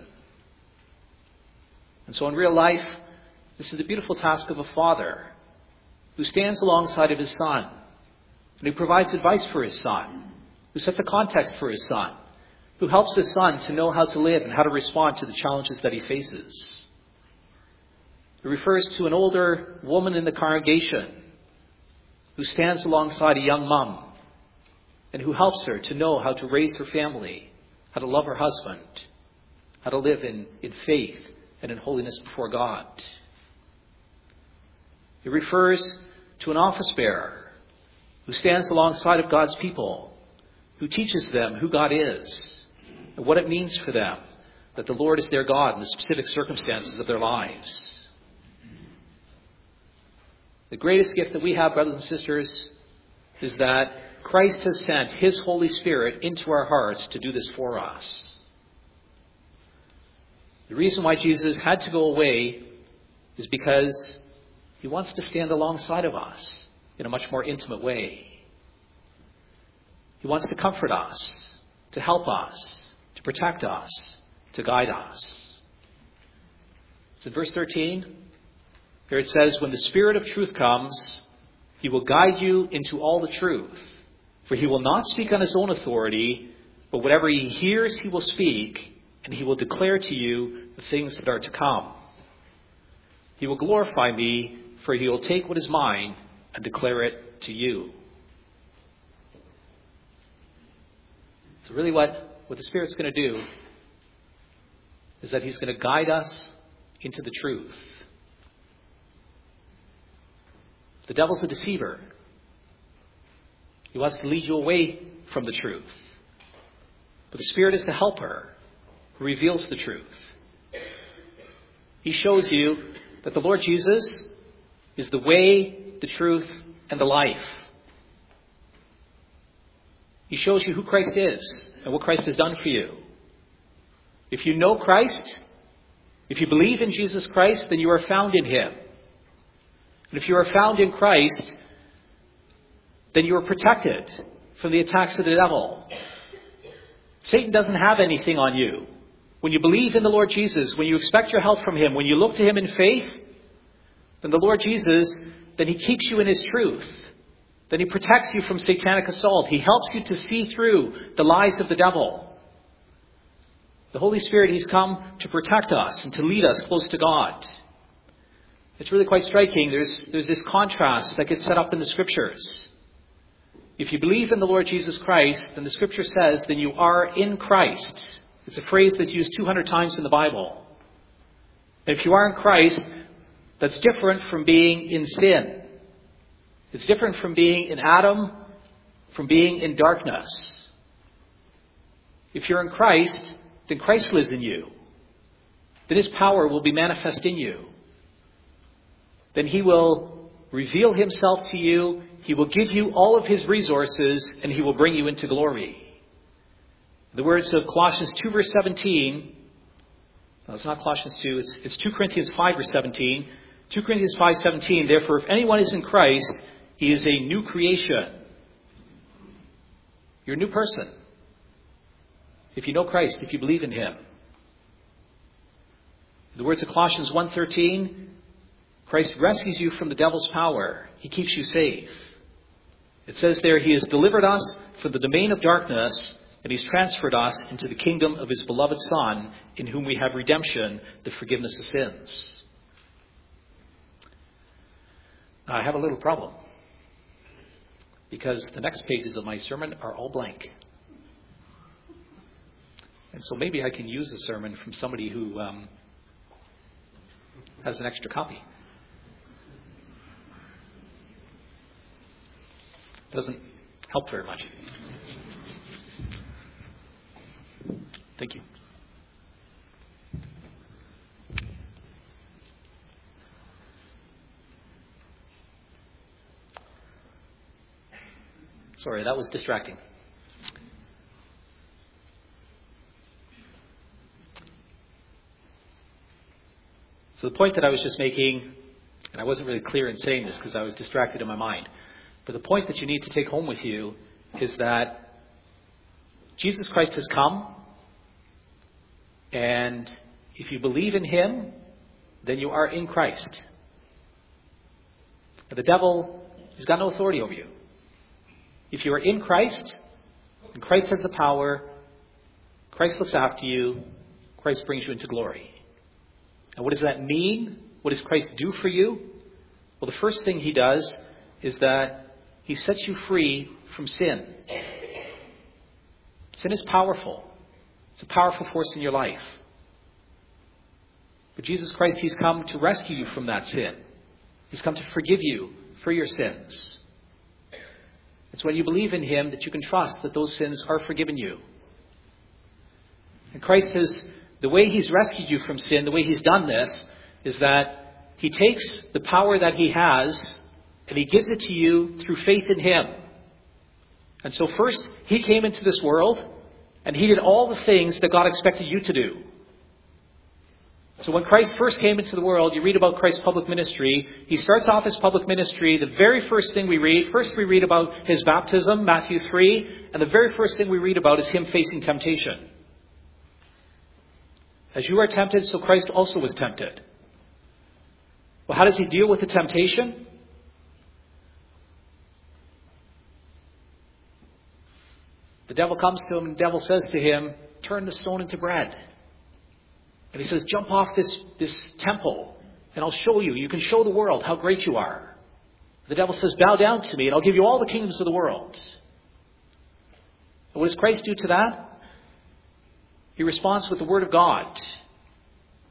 Speaker 2: And so in real life, this is the beautiful task of a father who stands alongside of his son and who provides advice for his son, who sets a context for his son, who helps his son to know how to live and how to respond to the challenges that he faces. It refers to an older woman in the congregation who stands alongside a young mom and who helps her to know how to raise her family, how to love her husband, how to live in faith and in holiness before God. It refers to an office bearer who stands alongside of God's people, who teaches them who God is and what it means for them that the Lord is their God in the specific circumstances of their lives. The greatest gift that we have, brothers and sisters, is that Christ has sent his Holy Spirit into our hearts to do this for us. The reason why Jesus had to go away is because he wants to stand alongside of us in a much more intimate way. He wants to comfort us, to help us, to protect us, to guide us. So in verse 13, here it says, "When the Spirit of truth comes, he will guide you into all the truth. For he will not speak on his own authority, but whatever he hears he will speak, and he will declare to you the things that are to come. He will glorify me, for he will take what is mine and declare it to you." So really what the Spirit's going to do is that he's going to guide us into the truth. The devil's a deceiver. He wants to lead you away from the truth. But the Spirit is the helper who reveals the truth. He shows you that the Lord Jesus is the way, the truth, and the life. He shows you who Christ is and what Christ has done for you. If you know Christ, if you believe in Jesus Christ, then you are found in him. And if you are found in Christ, then you are protected from the attacks of the devil. Satan doesn't have anything on you. When you believe in the Lord Jesus, when you expect your help from him, when you look to him in faith, then the Lord Jesus, then he keeps you in his truth. Then he protects you from satanic assault. He helps you to see through the lies of the devil. The Holy Spirit, he's come to protect us and to lead us close to God. It's really quite striking. There's this contrast that gets set up in the Scriptures. If you believe in the Lord Jesus Christ, then the Scripture says, then you are in Christ. It's a phrase that's used 200 times in the Bible. And if you are in Christ, that's different from being in sin. It's different from being in Adam, from being in darkness. If you're in Christ, then Christ lives in you. Then his power will be manifest in you. Then he will reveal himself to you. He will give you all of his resources, and he will bring you into glory. The words of Colossians 2 verse 17, no, it's not Colossians 2, it's 2 Corinthians 5 verse 17. 2 Corinthians 5:17, therefore if anyone is in Christ, he is a new creation. You're a new person. If you know Christ, if you believe in him. The words of Colossians 1:13, Christ rescues you from the devil's power. He keeps you safe. It says there, he has delivered us from the domain of darkness, and he's transferred us into the kingdom of his beloved Son, in whom we have redemption, the forgiveness of sins. I have a little problem, because the next pages of my sermon are all blank. And so maybe I can use the sermon from somebody who has an extra copy. Doesn't help very much. Thank you. Sorry, that was distracting. So the point that I was just making, and I wasn't really clear in saying this because I was distracted in my mind, but the point that you need to take home with you is that Jesus Christ has come, and if you believe in him, then you are in Christ. But the devil has got no authority over you. If you are in Christ, and Christ has the power, Christ looks after you, Christ brings you into glory. And what does that mean? What does Christ do for you? Well, the first thing he does is that he sets you free from sin. Sin is powerful. It's a powerful force in your life. But Jesus Christ, he's come to rescue you from that sin. He's come to forgive you for your sins. It's when you believe in him that you can trust that those sins are forgiven you. And Christ has, the way he's rescued you from sin, the way he's done this, is that he takes the power that he has and he gives it to you through faith in him. And so first, he came into this world and he did all the things that God expected you to do. So when Christ first came into the world, you read about Christ's public ministry. He starts off his public ministry. The very first thing we read, first we read about his baptism, Matthew 3. And the very first thing we read about is him facing temptation. As you are tempted, so Christ also was tempted. Well, how does he deal with the temptation? The devil comes to him and the devil says to him, turn the stone into bread. And he says, jump off this temple and I'll show you. You can show the world how great you are. The devil says, bow down to me and I'll give you all the kingdoms of the world. And what does Christ do to that? He responds with the word of God.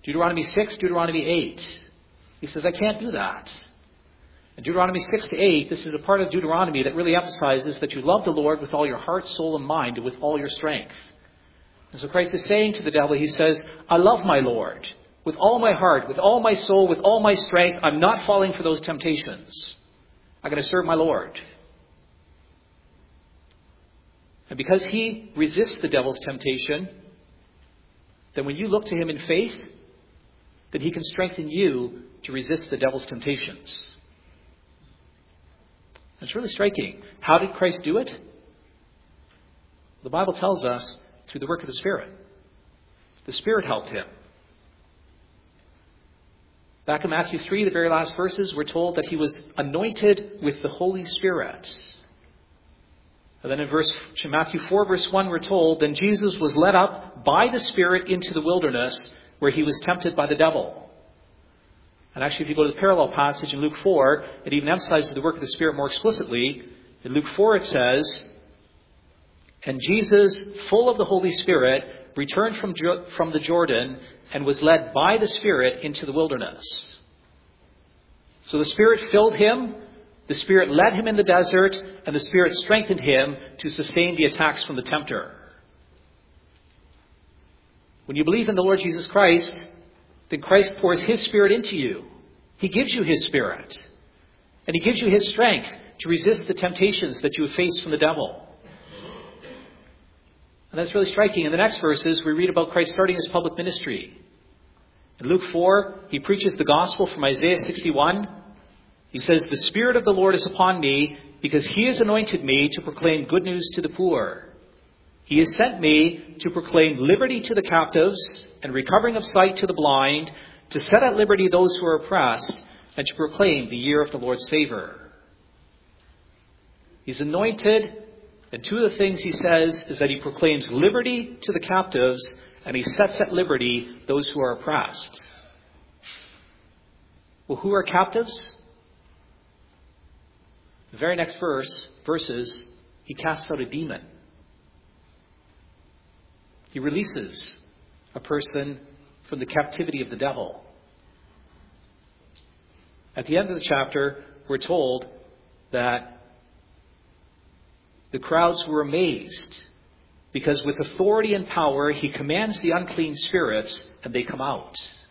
Speaker 2: Deuteronomy 6, Deuteronomy 8. He says, I can't do that. In Deuteronomy 6 to 8, this is a part of Deuteronomy that really emphasizes that you love the Lord with all your heart, soul, and mind, and with all your strength. And so Christ is saying to the devil, he says, I love my Lord with all my heart, with all my soul, with all my strength. I'm not falling for those temptations. I'm going to serve my Lord. And because he resists the devil's temptation, then when you look to him in faith, then he can strengthen you to resist the devil's temptations. It's really striking. How did Christ do it? The Bible tells us through the work of the Spirit. The Spirit helped him. Back in Matthew 3, the very last verses, we're told that he was anointed with the Holy Spirit. And then in Matthew 4, verse 1, we're told, then Jesus was led up by the Spirit into the wilderness where he was tempted by the devil. And actually, if you go to the parallel passage in Luke 4, it even emphasizes the work of the Spirit more explicitly. In Luke 4, it says, and Jesus, full of the Holy Spirit, returned from the Jordan and was led by the Spirit into the wilderness. So the Spirit filled him, the Spirit led him in the desert, and the Spirit strengthened him to sustain the attacks from the tempter. When you believe in the Lord Jesus Christ, then Christ pours his Spirit into you. He gives you his Spirit. And he gives you his strength to resist the temptations that you have faced from the devil. And that's really striking. In the next verses, we read about Christ starting his public ministry. In Luke 4, he preaches the gospel from Isaiah 61. He says, the Spirit of the Lord is upon me, because he has anointed me to proclaim good news to the poor. He has sent me to proclaim liberty to the captives and recovering of sight to the blind, to set at liberty those who are oppressed, and to proclaim the year of the Lord's favor. He's anointed, and two of the things he says is that he proclaims liberty to the captives and he sets at liberty those who are oppressed. Well, who are captives? The very next verses, he casts out a demon. He releases a person from the captivity of the devil. At the end of the chapter, we're told that the crowds were amazed because with authority and power, he commands the unclean spirits and they come out.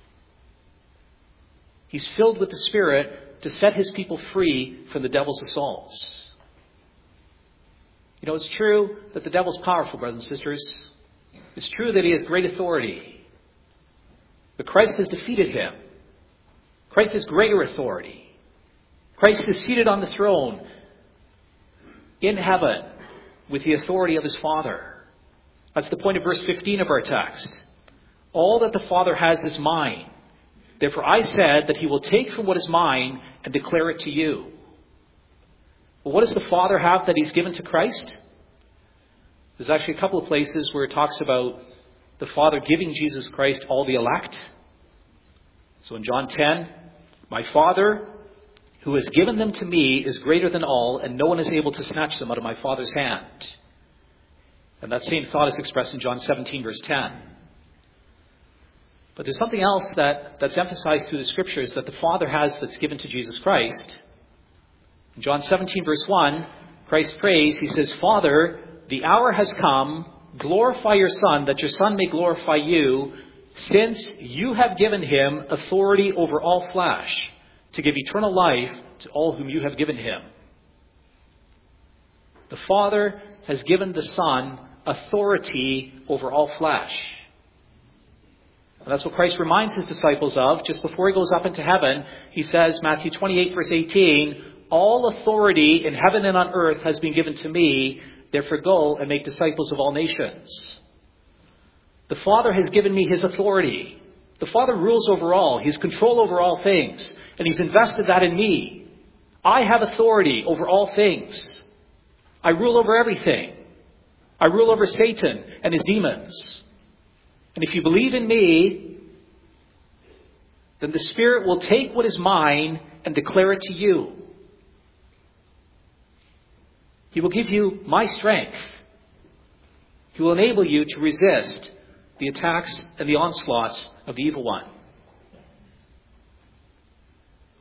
Speaker 2: He's filled with the Spirit to set his people free from the devil's assaults. You know, it's true that the devil's powerful, brothers and sisters. It's true that he has great authority. But Christ has defeated him. Christ has greater authority. Christ is seated on the throne in heaven with the authority of his Father. That's the point of verse 15 of our text. All that the Father has is mine. Therefore I said that he will take from what is mine and declare it to you. Well, what does the Father have that he's given to Christ? There's actually a couple of places where it talks about the Father giving Jesus Christ all the elect. So in John 10, my Father who has given them to me is greater than all, and no one is able to snatch them out of my Father's hand. And that same thought is expressed in John 17, verse 10. But there's something else that's emphasized through the Scriptures that the Father has that's given to Jesus Christ. In John 17, verse 1, Christ prays, he says, Father, the hour has come, glorify your Son, that your Son may glorify you, since you have given him authority over all flesh, to give eternal life to all whom you have given him. The Father has given the Son authority over all flesh. And that's what Christ reminds his disciples of just before he goes up into heaven. He says, Matthew 28, verse 18, all authority in heaven and on earth has been given to me. Therefore go and make disciples of all nations. The Father has given me his authority. The Father rules over all. He has control over all things. And he's invested that in me. I have authority over all things. I rule over everything. I rule over Satan and his demons. And if you believe in me, then the Spirit will take what is mine and declare it to you. He will give you my strength. He will enable you to resist the attacks and the onslaughts of the evil one.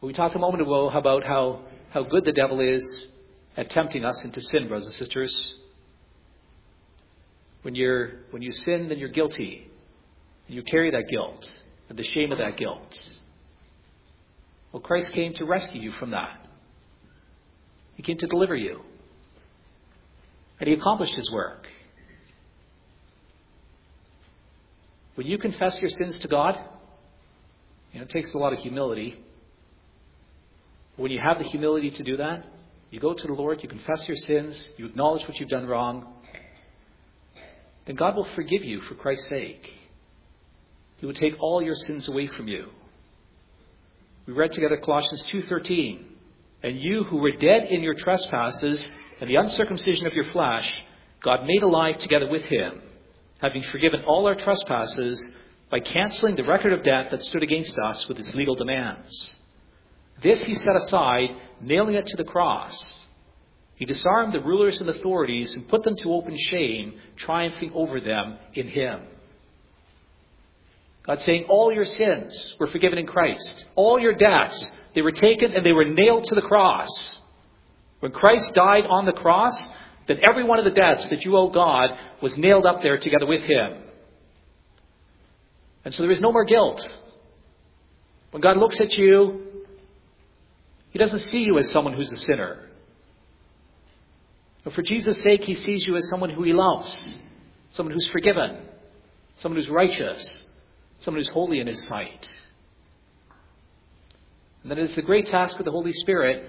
Speaker 2: We talked a moment ago about how good the devil is at tempting us into sin, brothers and sisters. When you sin, then you're guilty. You carry that guilt and the shame of that guilt. Well, Christ came to rescue you from that. He came to deliver you. And he accomplished his work. When you confess your sins to God, it takes a lot of humility. When you have the humility to do that, you go to the Lord, you confess your sins, you acknowledge what you've done wrong, then God will forgive you for Christ's sake. He will take all your sins away from you. We read together Colossians 2:13. And you who were dead in your trespasses and the uncircumcision of your flesh, God made alive together with him, having forgiven all our trespasses by canceling the record of debt that stood against us with its legal demands. This he set aside, nailing it to the cross. He disarmed the rulers and authorities and put them to open shame, triumphing over them in him. God's saying all your sins were forgiven in Christ. All your debts, they were taken and they were nailed to the cross. When Christ died on the cross, then every one of the debts that you owe God was nailed up there together with him. And so there is no more guilt. When God looks at you, he doesn't see you as someone who's a sinner. But for Jesus' sake, he sees you as someone who he loves, someone who's forgiven, someone who's righteous, someone who's holy in his sight. And that is the great task of the Holy Spirit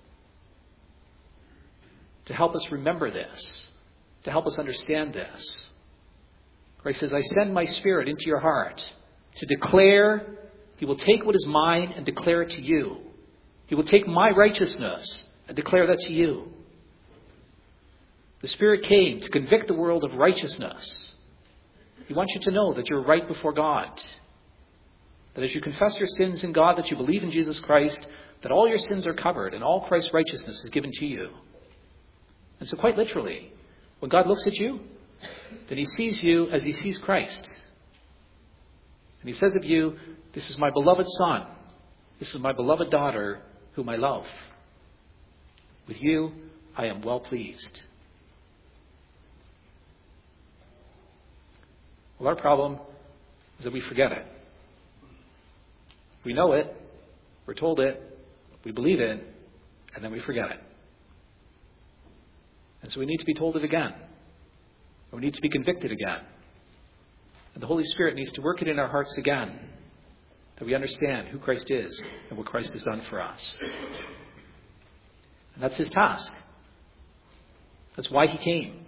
Speaker 2: to help us remember this, to help us understand this. Christ says, I send my Spirit into your heart to declare, he will take what is mine and declare it to you. He will take my righteousness and declare that to you. The Spirit came to convict the world of righteousness. He wants you to know that you're right before God. That as you confess your sins in God, that you believe in Jesus Christ, that all your sins are covered and all Christ's righteousness is given to you. And so quite literally, when God looks at you, then he sees you as he sees Christ. And he says of you, this is my beloved son. This is my beloved daughter whom I love. With you, I am well pleased. Well, our problem is that we forget it. We know it, we're told it, we believe it, and then we forget it. And so we need to be told it again. We need to be convicted again. And the Holy Spirit needs to work it in our hearts again, that we understand who Christ is and what Christ has done for us. And that's his task. That's why he came.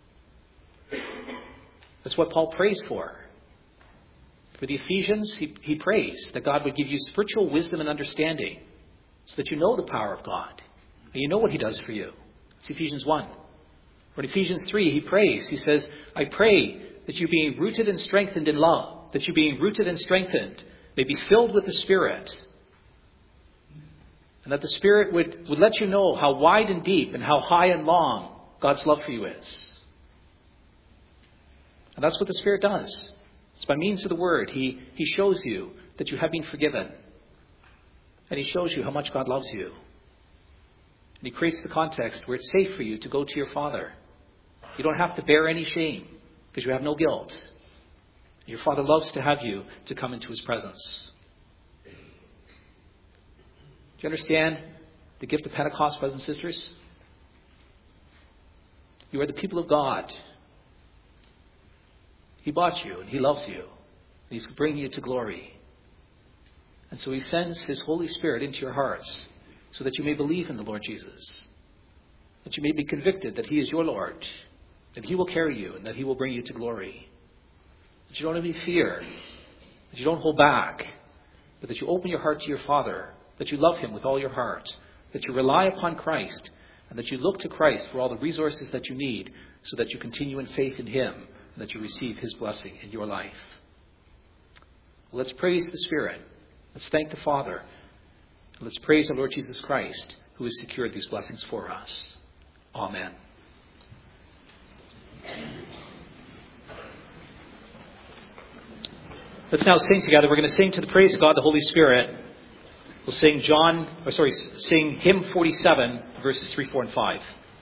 Speaker 2: That's what Paul prays for. For the Ephesians, he prays that God would give you spiritual wisdom and understanding so that you know the power of God and you know what he does for you. It's Ephesians 1. Or in Ephesians 3, he prays. He says, I pray that you being rooted and strengthened in love, that you being rooted and strengthened may be filled with the Spirit. And that the Spirit would let you know how wide and deep and how high and long God's love for you is. And that's what the Spirit does. It's by means of the Word. He shows you that you have been forgiven. And he shows you how much God loves you. And he creates the context where it's safe for you to go to your Father. You don't have to bear any shame because you have no guilt. Your Father loves to have you to come into his presence. Do you understand the gift of Pentecost, brothers and sisters? You are the people of God. He bought you and he loves you. And he's bringing you to glory. And so he sends his Holy Spirit into your hearts so that you may believe in the Lord Jesus. That you may be convicted that he is your Lord. That he will carry you and that he will bring you to glory. That you don't have any fear. That you don't hold back. But that you open your heart to your Father. That you love him with all your heart. That you rely upon Christ. And that you look to Christ for all the resources that you need so that you continue in faith in him. And that you receive his blessing in your life. Well, let's praise the Spirit. Let's thank the Father. Let's praise the Lord Jesus Christ, who has secured these blessings for us. Amen. Let's now sing together. We're going to sing to the praise of God, the Holy Spirit. We'll sing sing hymn 47, verses 3, 4, and 5.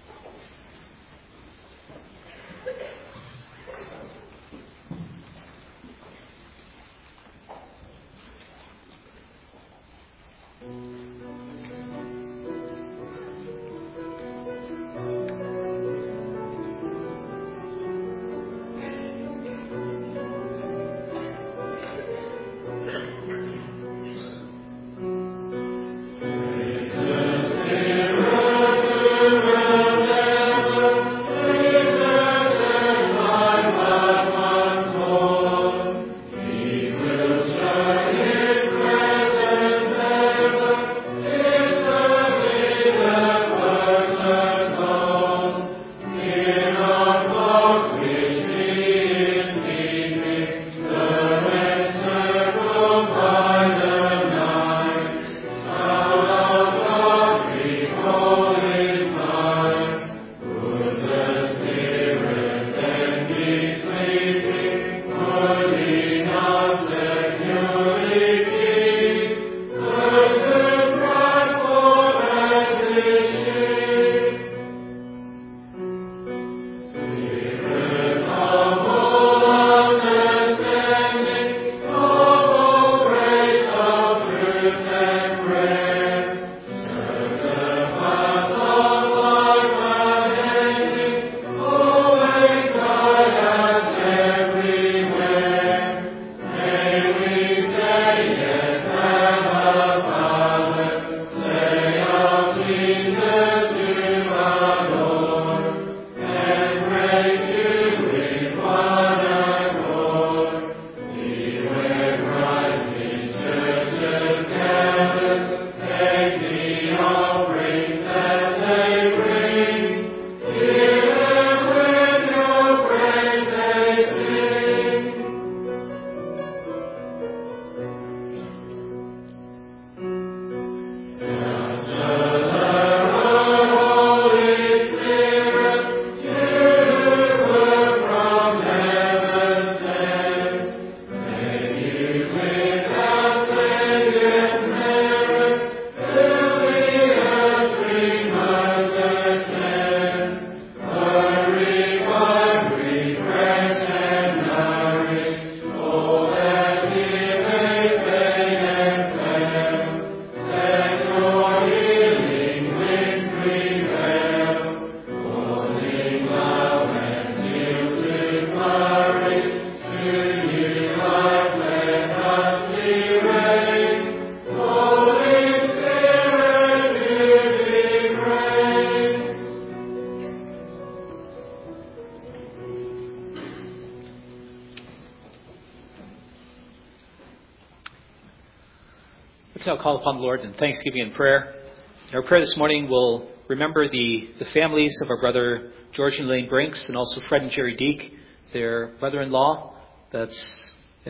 Speaker 2: Let's now call upon the Lord in thanksgiving and prayer. In our prayer this morning, we'll remember the families of our brother George and Elaine Brinks, and also Fred and Jerry Deek, their brother-in-law. That's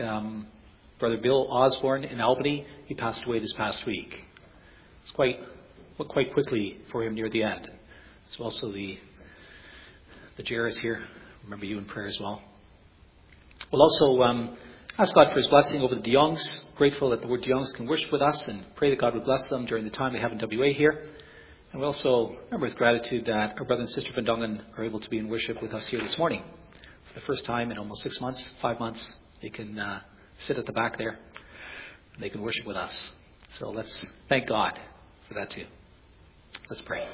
Speaker 2: Brother Bill Osborne in Albany. He passed away this past week. It's went quite quickly for him near the end. So also the Jarrett's here. Remember you in prayer as well. We'll also ask God for his blessing over the de Jongs. Grateful that the word de Jongs can worship with us, and pray that God would bless them during the time they have in WA here. And we also remember with gratitude that our brother and sister Van Dongen are able to be in worship with us here this morning. For the first time in almost 5 months, they can sit at the back there, and they can worship with us. So let's thank God for that too. Let's pray.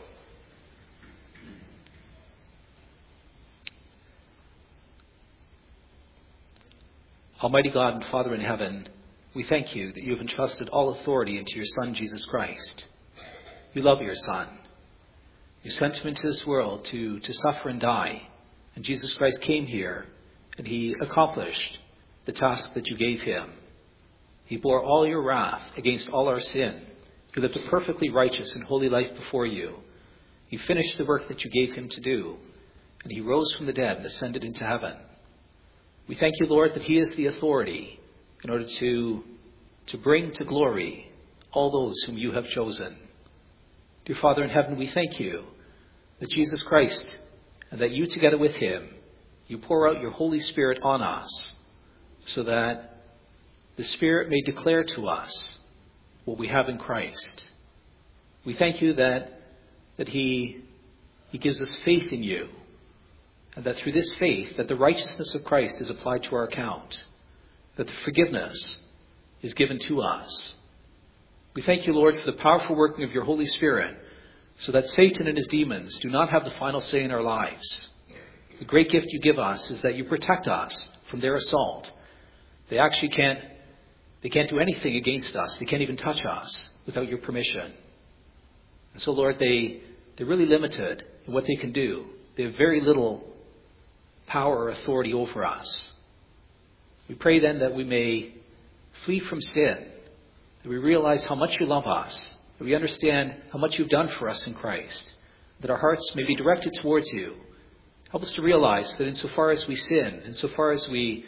Speaker 2: Almighty God and Father in heaven, we thank you that you have entrusted all authority into your Son, Jesus Christ. You love your Son. You sent him into this world to suffer and die. And Jesus Christ came here, and he accomplished the task that you gave him. He bore all your wrath against all our sin. He lived a perfectly righteous and holy life before you. He finished the work that you gave him to do, and he rose from the dead and ascended into heaven. We thank you, Lord, that he is the authority in order to bring to glory all those whom you have chosen. Dear Father in heaven, we thank you that Jesus Christ, and that you together with him, you pour out your Holy Spirit on us, so that the Spirit may declare to us what we have in Christ. We thank you that He gives us faith in you, and that through this faith, that the righteousness of Christ is applied to our account, that the forgiveness is given to us. We thank you, Lord, for the powerful working of your Holy Spirit, so that Satan and his demons do not have the final say in our lives. The great gift you give us is that you protect us from their assault. They actually can't do anything against us. They can't even touch us without your permission. And so, Lord, they're really limited in what they can do. They have very little power or authority over us. We pray then that we may flee from sin, that we realize how much you love us, that we understand how much you've done for us in Christ, that our hearts may be directed towards you. Help us to realize that insofar as we sin, insofar as we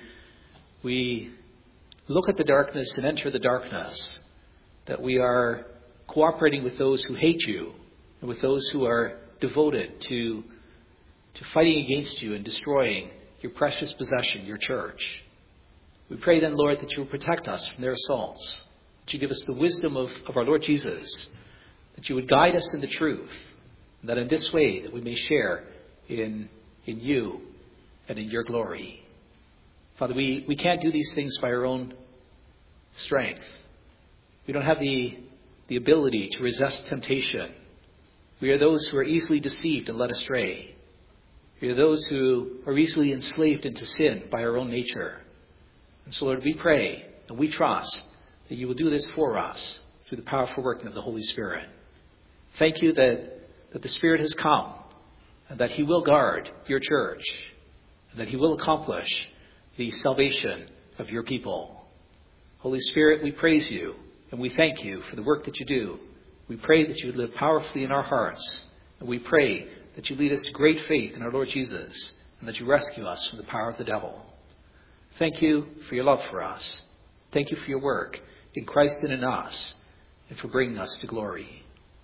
Speaker 2: look at the darkness and enter the darkness, that we are cooperating with those who hate you and with those who are devoted to fighting against you and destroying your precious possession, your church. We pray then, Lord, that you will protect us from their assaults, that you give us the wisdom of our Lord Jesus, that you would guide us in the truth, and that in this way that we may share in you and in your glory. Father, we can't do these things by our own strength. We don't have the ability to resist temptation. We are those who are easily deceived and led astray. We are those who are easily enslaved into sin by our own nature. And so, Lord, we pray and we trust that you will do this for us through the powerful working of the Holy Spirit. Thank you that the Spirit has come and that he will guard your church and that he will accomplish the salvation of your people. Holy Spirit, we praise you and we thank you for the work that you do. We pray that you would live powerfully in our hearts, and we pray that you lead us to great faith in our Lord Jesus and that you rescue us from the power of the devil. Thank you for your love for us. Thank you for your work in Christ and in us, and for bringing us to glory.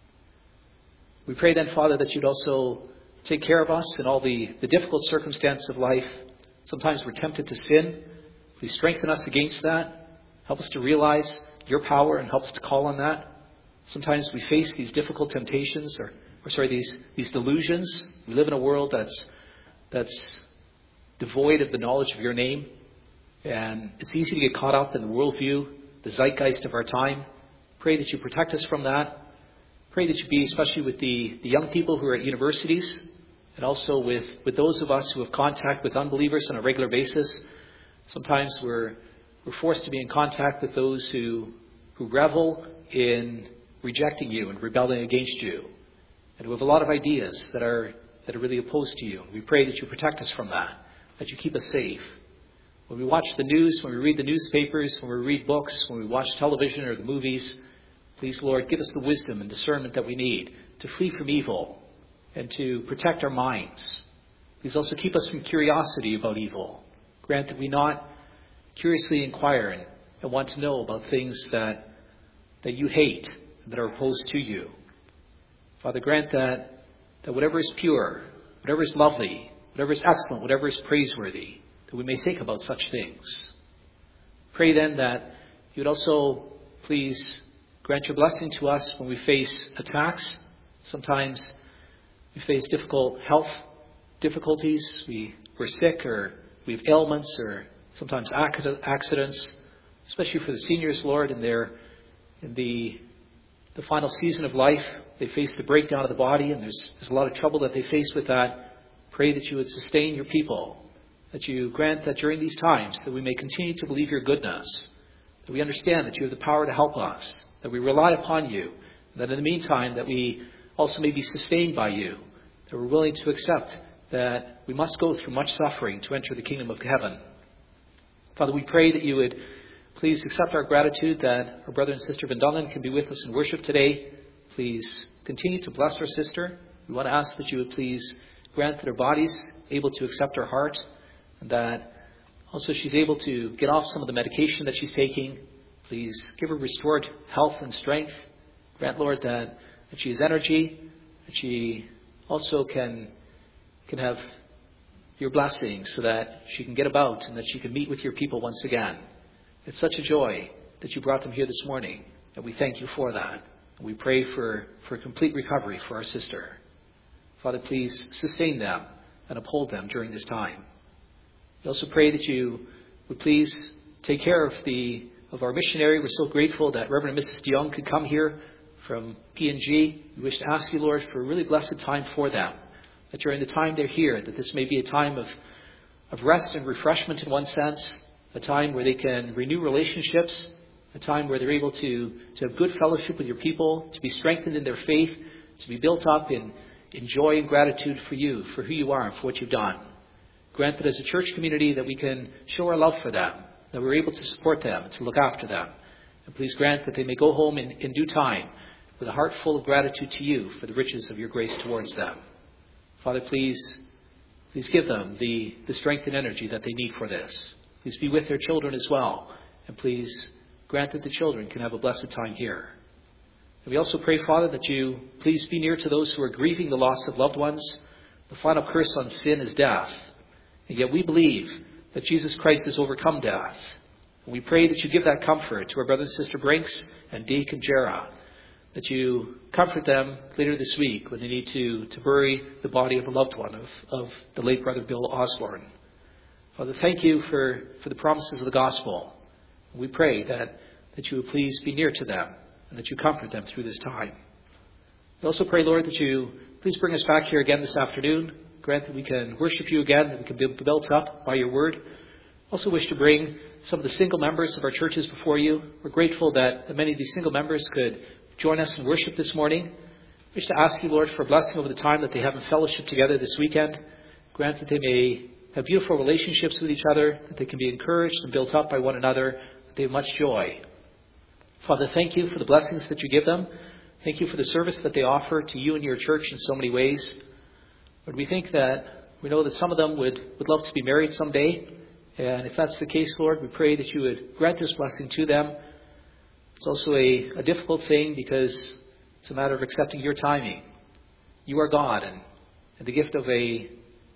Speaker 2: We pray then, Father, that you'd also take care of us in all the difficult circumstances of life. Sometimes we're tempted to sin. Please strengthen us against that. Help us to realize your power and help us to call on that. Sometimes we face these difficult temptations, these delusions. We live in a world that's devoid of the knowledge of your name. And it's easy to get caught up in the worldview, the zeitgeist of our time. Pray that you protect us from that. Pray that you be, especially with the young people who are at universities, and also with those of us who have contact with unbelievers on a regular basis. Sometimes we're forced to be in contact with those who revel in rejecting you and rebelling against you, and who have a lot of ideas that are really opposed to you. We pray that you protect us from that you keep us safe. When we watch the news, when we read the newspapers, when we read books, when we watch television or the movies, please, Lord, give us the wisdom and discernment that we need to flee from evil and to protect our minds. Please also keep us from curiosity about evil. Grant that we not curiously inquire and want to know about things that you hate and that are opposed to you. Father, grant that whatever is pure, whatever is lovely, whatever is excellent, whatever is praiseworthy, that we may think about such things. Pray then that you would also please grant your blessing to us when we face attacks. Sometimes we face difficult health difficulties. We're sick, or we have ailments, or sometimes accidents, especially for the seniors, Lord, in the final season of life. They face the breakdown of the body, and there's a lot of trouble that they face with that. Pray that you would sustain your people, that you grant that during these times that we may continue to believe your goodness, that we understand that you have the power to help us, that we rely upon you, that in the meantime that we also may be sustained by you, that we're willing to accept that we must go through much suffering to enter the kingdom of heaven. Father, we pray that you would please accept our gratitude that our brother and sister Van Dongen can be with us in worship today. Please continue to bless our sister. We want to ask that you would please grant that her body's able to accept her heart, and that also she's able to get off some of the medication that she's taking. Please give her restored health and strength. Grant, Lord, that she has energy, that she also can have your blessing so that she can get about and that she can meet with your people once again. It's such a joy that you brought them here this morning. And we thank you for that. And we pray for complete recovery for our sister. Father, please sustain them and uphold them during this time. We also pray that you would please take care of our missionary. We're so grateful that Reverend and Mrs. DeYoung could come here from P&G. We wish to ask you, Lord, for a really blessed time for them, that during the time they're here, that this may be a time of rest and refreshment in one sense, a time where they can renew relationships, a time where they're able to have good fellowship with your people, to be strengthened in their faith, to be built up in joy and gratitude for you, for who you are and for what you've done. Grant that as a church community that we can show our love for them, that we're able to support them and to look after them. And please grant that they may go home in due time with a heart full of gratitude to you for the riches of your grace towards them. Father, please give them the strength and energy that they need for this. Please be with their children as well. And please grant that the children can have a blessed time here. And we also pray, Father, that you please be near to those who are grieving the loss of loved ones. The final curse on sin is death. And yet we believe that Jesus Christ has overcome death. And we pray that you give that comfort to our brother and sister Brinks and Deke and Jera, that you comfort them later this week when they need to bury the body of a loved one of the late brother Bill Osborne. Father, thank you for the promises of the gospel. We pray that you would please be near to them and that you comfort them through this time. We also pray, Lord, that you please bring us back here again this afternoon. Grant that we can worship you again, that we can be built up by your word. Also wish to bring some of the single members of our churches before you. We're grateful that many of these single members could join us in worship this morning. We wish to ask you, Lord, for a blessing over the time that they have in fellowship together this weekend. Grant that they may have beautiful relationships with each other, that they can be encouraged and built up by one another, that they have much joy. Father, thank you for the blessings that you give them. Thank you for the service that they offer to you and your church in so many ways. But we know that some of them would love to be married someday. And if that's the case, Lord, we pray that you would grant this blessing to them. It's also a difficult thing because it's a matter of accepting your timing. You are God, and the gift of a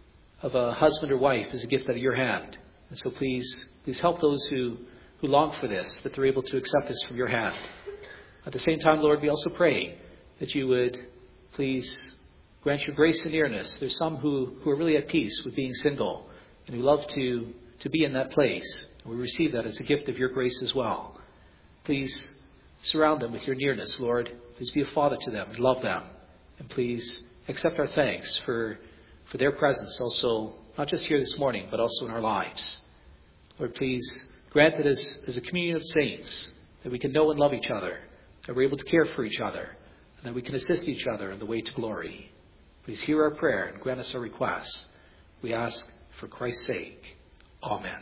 Speaker 2: husband or wife is a gift out of your hand. And so please help those who long for this, that they're able to accept this from your hand. At the same time, Lord, we also pray that you would please grant your grace and nearness. There's some who are really at peace with being single and who love to be in that place. We receive that as a gift of your grace as well. Please surround them with your nearness, Lord. Please be a father to them and love them. And please accept our thanks for their presence also, not just here this morning, but also in our lives. Lord, please grant that as a communion of saints, that we can know and love each other, that we're able to care for each other, and that we can assist each other in the way to glory. Please hear our prayer and grant us our requests. We ask for Christ's sake. Amen.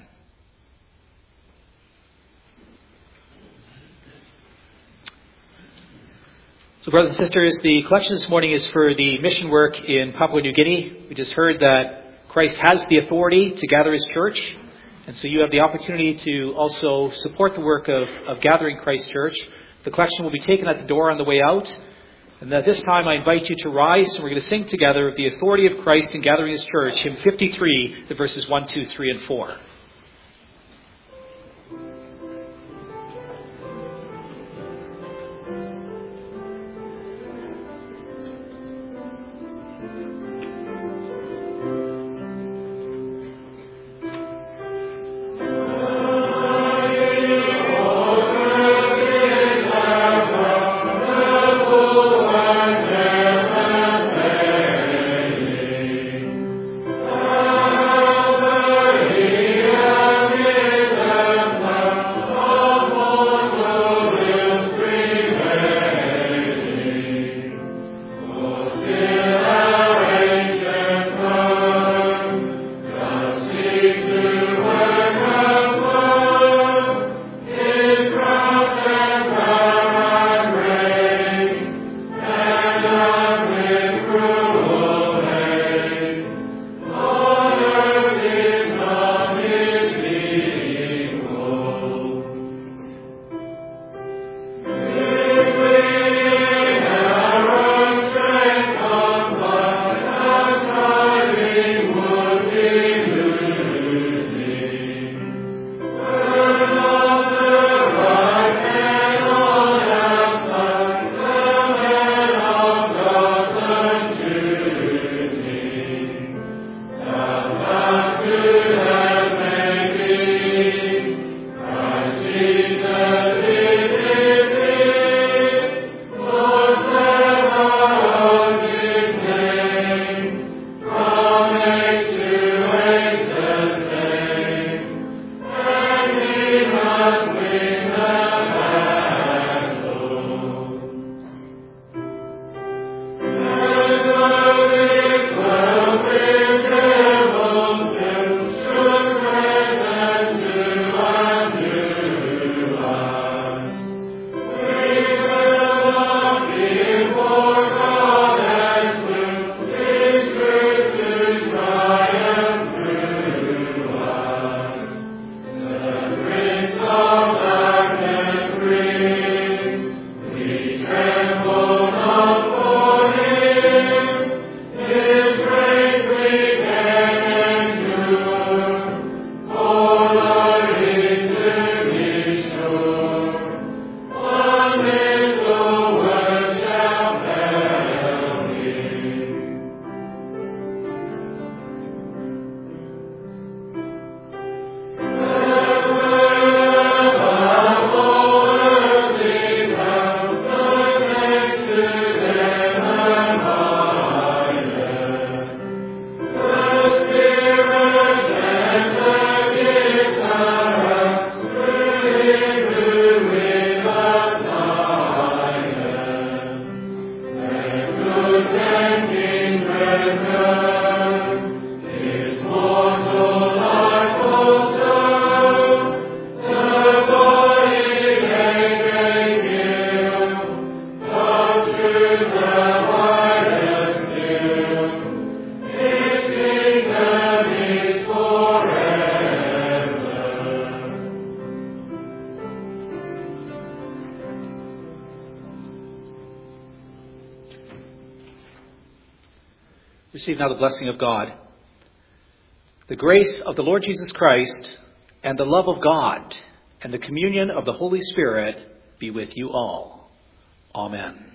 Speaker 2: So, brothers and sisters, the collection this morning is for the mission work in Papua New Guinea. We just heard that Christ has the authority to gather his church. And so you have the opportunity to also support the work of gathering Christ Church. The collection will be taken at the door on the way out. And at this time, I invite you to rise, and we're going to sing together the authority of Christ in gathering his church, hymn 53, the verses 1, 2, 3, and 4.
Speaker 3: Amen.
Speaker 2: Receive now the blessing of God. The grace of the Lord Jesus Christ and the love of God and the communion of the Holy Spirit be with you all. Amen.